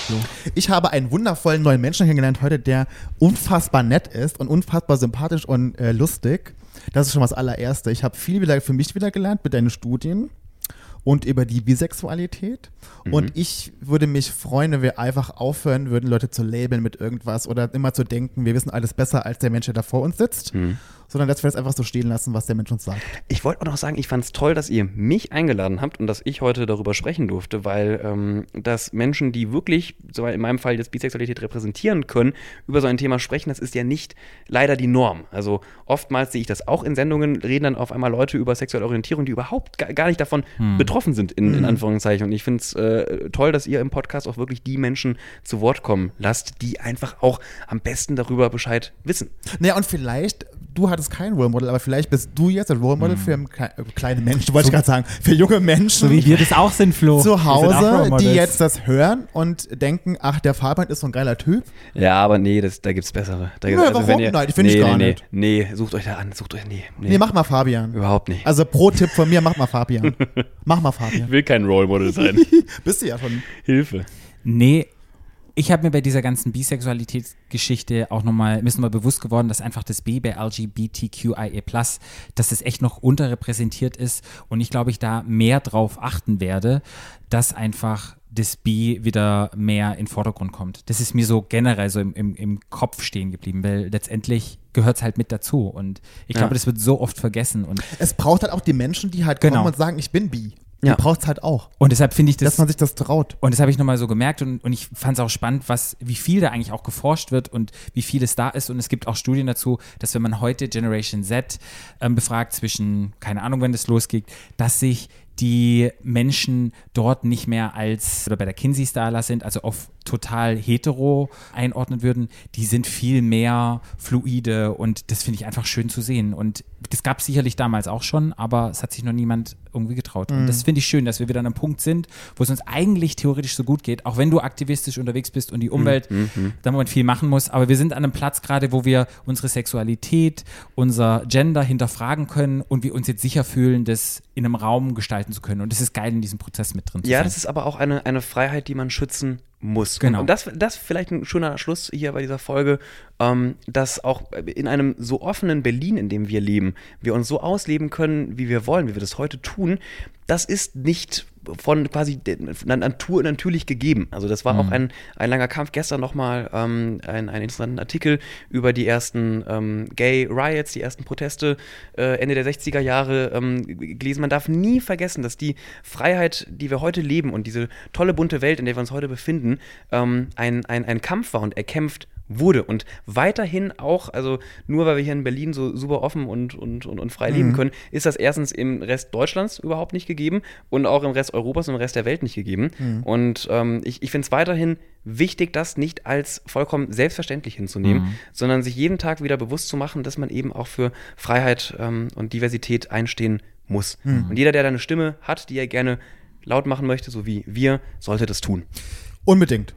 Flo? Ich habe einen wundervollen neuen Menschen kennengelernt heute, der unfassbar nett ist und unfassbar sympathisch und äh, lustig. Das ist schon mal das allererste. Ich habe viel wieder für mich wieder gelernt mit deinen Studien und über die Bisexualität. Mhm. Und ich würde mich freuen, wenn wir einfach aufhören würden, Leute zu labeln mit irgendwas oder immer zu denken, wir wissen alles besser als der Mensch, der da vor uns sitzt. Mhm. Sondern dass wir das einfach so stehen lassen, was der Mensch uns sagt. Ich wollte auch noch sagen, ich fand es toll, dass ihr mich eingeladen habt und dass ich heute darüber sprechen durfte, weil ähm, dass Menschen, die wirklich, so in meinem Fall jetzt Bisexualität repräsentieren können, über so ein Thema sprechen, das ist ja nicht leider die Norm. Also oftmals sehe ich das auch in Sendungen, reden dann auf einmal Leute über sexuelle Orientierung, die überhaupt gar, gar nicht davon hm. betroffen sind, in, in Anführungszeichen. Und ich finde es äh, toll, dass ihr im Podcast auch wirklich die Menschen zu Wort kommen lasst, die einfach auch am besten darüber Bescheid wissen. Naja, und vielleicht, du hattest kein Role Model, aber vielleicht bist du jetzt ein Role Model mm. für äh, kleine Menschen, wollte so, ich gerade sagen, für junge Menschen. So wie wir das auch sind, Flo. Zu Hause, die jetzt das hören und denken, ach, der Fabian ist so ein geiler Typ. Ja, aber nee, das, da gibt's bessere. Da gibt's, nee, also warum? Wenn ihr, Nein, ich finde nee, ich gar nee, nicht. Nee, nee, sucht euch da an, sucht euch, nee. Nee, nee mach mal Fabian. Überhaupt nicht. Also Pro-Tipp von mir, mach mal Fabian. Mach mal Fabian. Ich will kein Role Model sein. Bist du ja schon. Hilfe. Nee, ich habe mir bei dieser ganzen Bisexualitätsgeschichte auch nochmal, mir ist nochmal bewusst geworden, dass einfach das B bei L G B T Q I A plus, dass das echt noch unterrepräsentiert ist und ich glaube, ich da mehr drauf achten werde, dass einfach das B wieder mehr in den Vordergrund kommt. Das ist mir so generell so im, im, im Kopf stehen geblieben, weil letztendlich gehört es halt mit dazu und ich Ja. glaube, das wird so oft vergessen. Und Es braucht halt auch die Menschen, die halt Genau. kommen und sagen, ich bin bi. Die Ja. braucht es halt auch. Und deshalb finde ich das, Dass man sich das traut. und das habe ich nochmal so gemerkt und, und ich fand es auch spannend, was, wie viel da eigentlich auch geforscht wird und wie viel es da ist. Und es gibt auch Studien dazu, dass wenn man heute Generation Z ähm, befragt zwischen, keine Ahnung, wenn das losgeht, dass sich die Menschen dort nicht mehr als, oder bei der Kinsey-Skala sind, also auf total hetero einordnen würden, die sind viel mehr fluide und das finde ich einfach schön zu sehen. Und das gab es sicherlich damals auch schon, aber es hat sich noch niemand irgendwie getraut. Und das finde ich schön, dass wir wieder an einem Punkt sind, wo es uns eigentlich theoretisch so gut geht, auch wenn du aktivistisch unterwegs bist und die Umwelt Mhm. da man viel machen muss. Aber wir sind an einem Platz gerade, wo wir unsere Sexualität, unser Gender hinterfragen können und wir uns jetzt sicher fühlen, das in einem Raum gestalten zu können. Und das ist geil, in diesem Prozess mit drin zu Ja, sein. das ist aber auch eine, eine Freiheit, die man schützen muss. Genau. Und, und das, das vielleicht ein schöner Schluss hier bei dieser Folge, ähm, dass auch in einem so offenen Berlin, in dem wir leben, wir uns so ausleben können, wie wir wollen, wie wir das heute tun, das ist nicht von quasi der Natur natürlich gegeben. Also das war Mhm. auch ein, ein langer Kampf. Gestern nochmal ähm, ein, einen interessanten Artikel über die ersten ähm, Gay Riots, die ersten Proteste äh, Ende der sechziger Jahre ähm, gelesen. Man darf nie vergessen, dass die Freiheit, die wir heute leben und diese tolle bunte Welt, in der wir uns heute befinden, ähm, ein, ein, ein Kampf war und erkämpft wurde und weiterhin auch, also nur weil wir hier in Berlin so super offen und, und, und, und frei leben können, ist das erstens im Rest Deutschlands überhaupt nicht gegeben und auch im Rest Europas und im Rest der Welt nicht gegeben. Mhm. Und ähm, ich, ich finde es weiterhin wichtig, das nicht als vollkommen selbstverständlich hinzunehmen, Mhm. sondern sich jeden Tag wieder bewusst zu machen, dass man eben auch für Freiheit ähm, und Diversität einstehen muss. Mhm. Und jeder, der da eine Stimme hat, die er gerne laut machen möchte, so wie wir, sollte das tun. Unbedingt.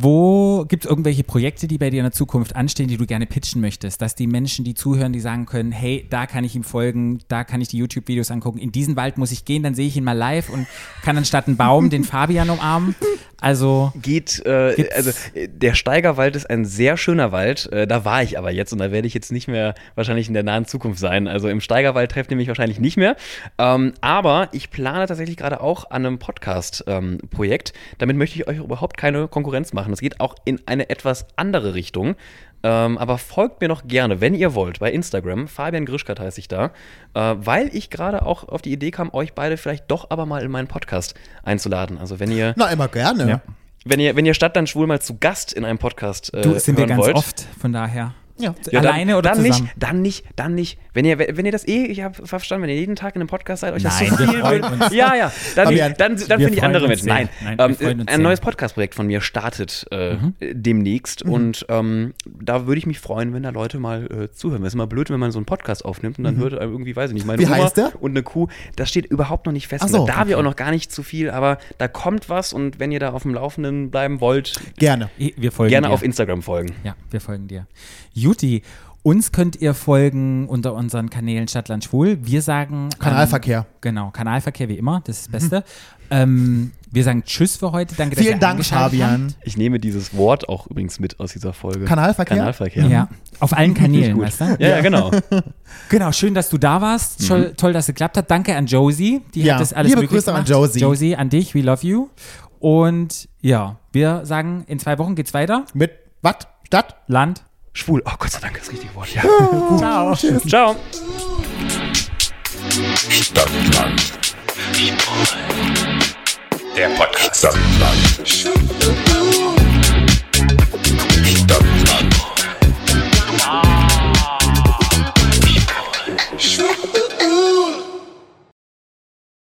Wo gibt es irgendwelche Projekte, die bei dir in der Zukunft anstehen, die du gerne pitchen möchtest? Dass die Menschen, die zuhören, die sagen können, hey, da kann ich ihm folgen, da kann ich die YouTube-Videos angucken, in diesen Wald muss ich gehen, dann sehe ich ihn mal live und kann anstatt einen Baum den Fabian umarmen. Also Geht, äh, Gibt's- also äh, der Steigerwald ist ein sehr schöner Wald, äh, da war ich aber jetzt und da werde ich jetzt nicht mehr wahrscheinlich in der nahen Zukunft sein. Also im Steigerwald trefft ihr mich wahrscheinlich nicht mehr. Ähm, aber ich plane tatsächlich gerade auch an einem Podcast-Projekt. Damit möchte ich euch überhaupt keine Konkurrenz machen. Das geht auch in eine etwas andere Richtung. Ähm, aber folgt mir noch gerne, wenn ihr wollt, bei Instagram. Fabian Grischkat heiße ich da. Äh, weil ich gerade auch auf die Idee kam, euch beide vielleicht doch aber mal in meinen Podcast einzuladen. Also wenn ihr, Na, immer gerne. Ja. wenn ihr, wenn ihr Stadt dann schwul mal zu Gast in einem Podcast äh, du sind wir hören ganz wollt. oft, von daher. Ja. Ja, dann- Alleine oder dann zusammen? Nicht, dann nicht, dann nicht. Wenn ihr, wenn ihr das eh, ich habe verstanden, wenn ihr jeden Tag in einem Podcast seid, euch das Nein, so wir viel freuen würde- uns. Ja, ja, dann, Aber ja, dann, dann wir finde ich freuen andere uns mit. sehr. Nein, Nein, wir ähm, freuen uns ein sehr. neues Podcast-Projekt von mir startet äh, Mhm. demnächst und ähm, da würde ich mich freuen, wenn da Leute mal äh, zuhören. Es ist immer blöd, wenn man so einen Podcast aufnimmt und dann hört einem irgendwie, weiß ich nicht, meine Wie Oma heißt der? und eine Kuh. Das steht überhaupt noch nicht fest. Ach so, Und da darf ich okay. auch noch gar nicht zu viel, aber da kommt was und wenn ihr da auf dem Laufenden bleiben wollt, Gerne. Wir folgen gerne dir. auf Instagram folgen. Ja, wir folgen dir. Juti, Uns könnt ihr folgen unter unseren Kanälen Stadtland Schwul. Wir sagen... Kanalverkehr. Ähm, genau, Kanalverkehr wie immer, das ist das Beste. ähm, wir sagen Tschüss für heute. Danke, dass Vielen ihr Dank, eingeschaltet Fabian. habt. Ich nehme dieses Wort auch übrigens mit aus dieser Folge. Kanalverkehr? Kanalverkehr. Ja, auf allen Kanälen, weißt du? Ja, ja, genau. Genau, schön, dass du da warst. Toll, toll, dass es geklappt hat. Danke an Josie, die Ja, hat das alles liebe möglich Grüße an gemacht. Josie. Josie, an dich, we love you. Und ja, wir sagen, in zwei Wochen geht's weiter. Mit was? Stadt? Land. Schwul. Oh, Gott sei Dank, das richtige Wort. Ja. Ciao. Ciao. Stadtland. Der Podcast. Stadtland. Stadtland.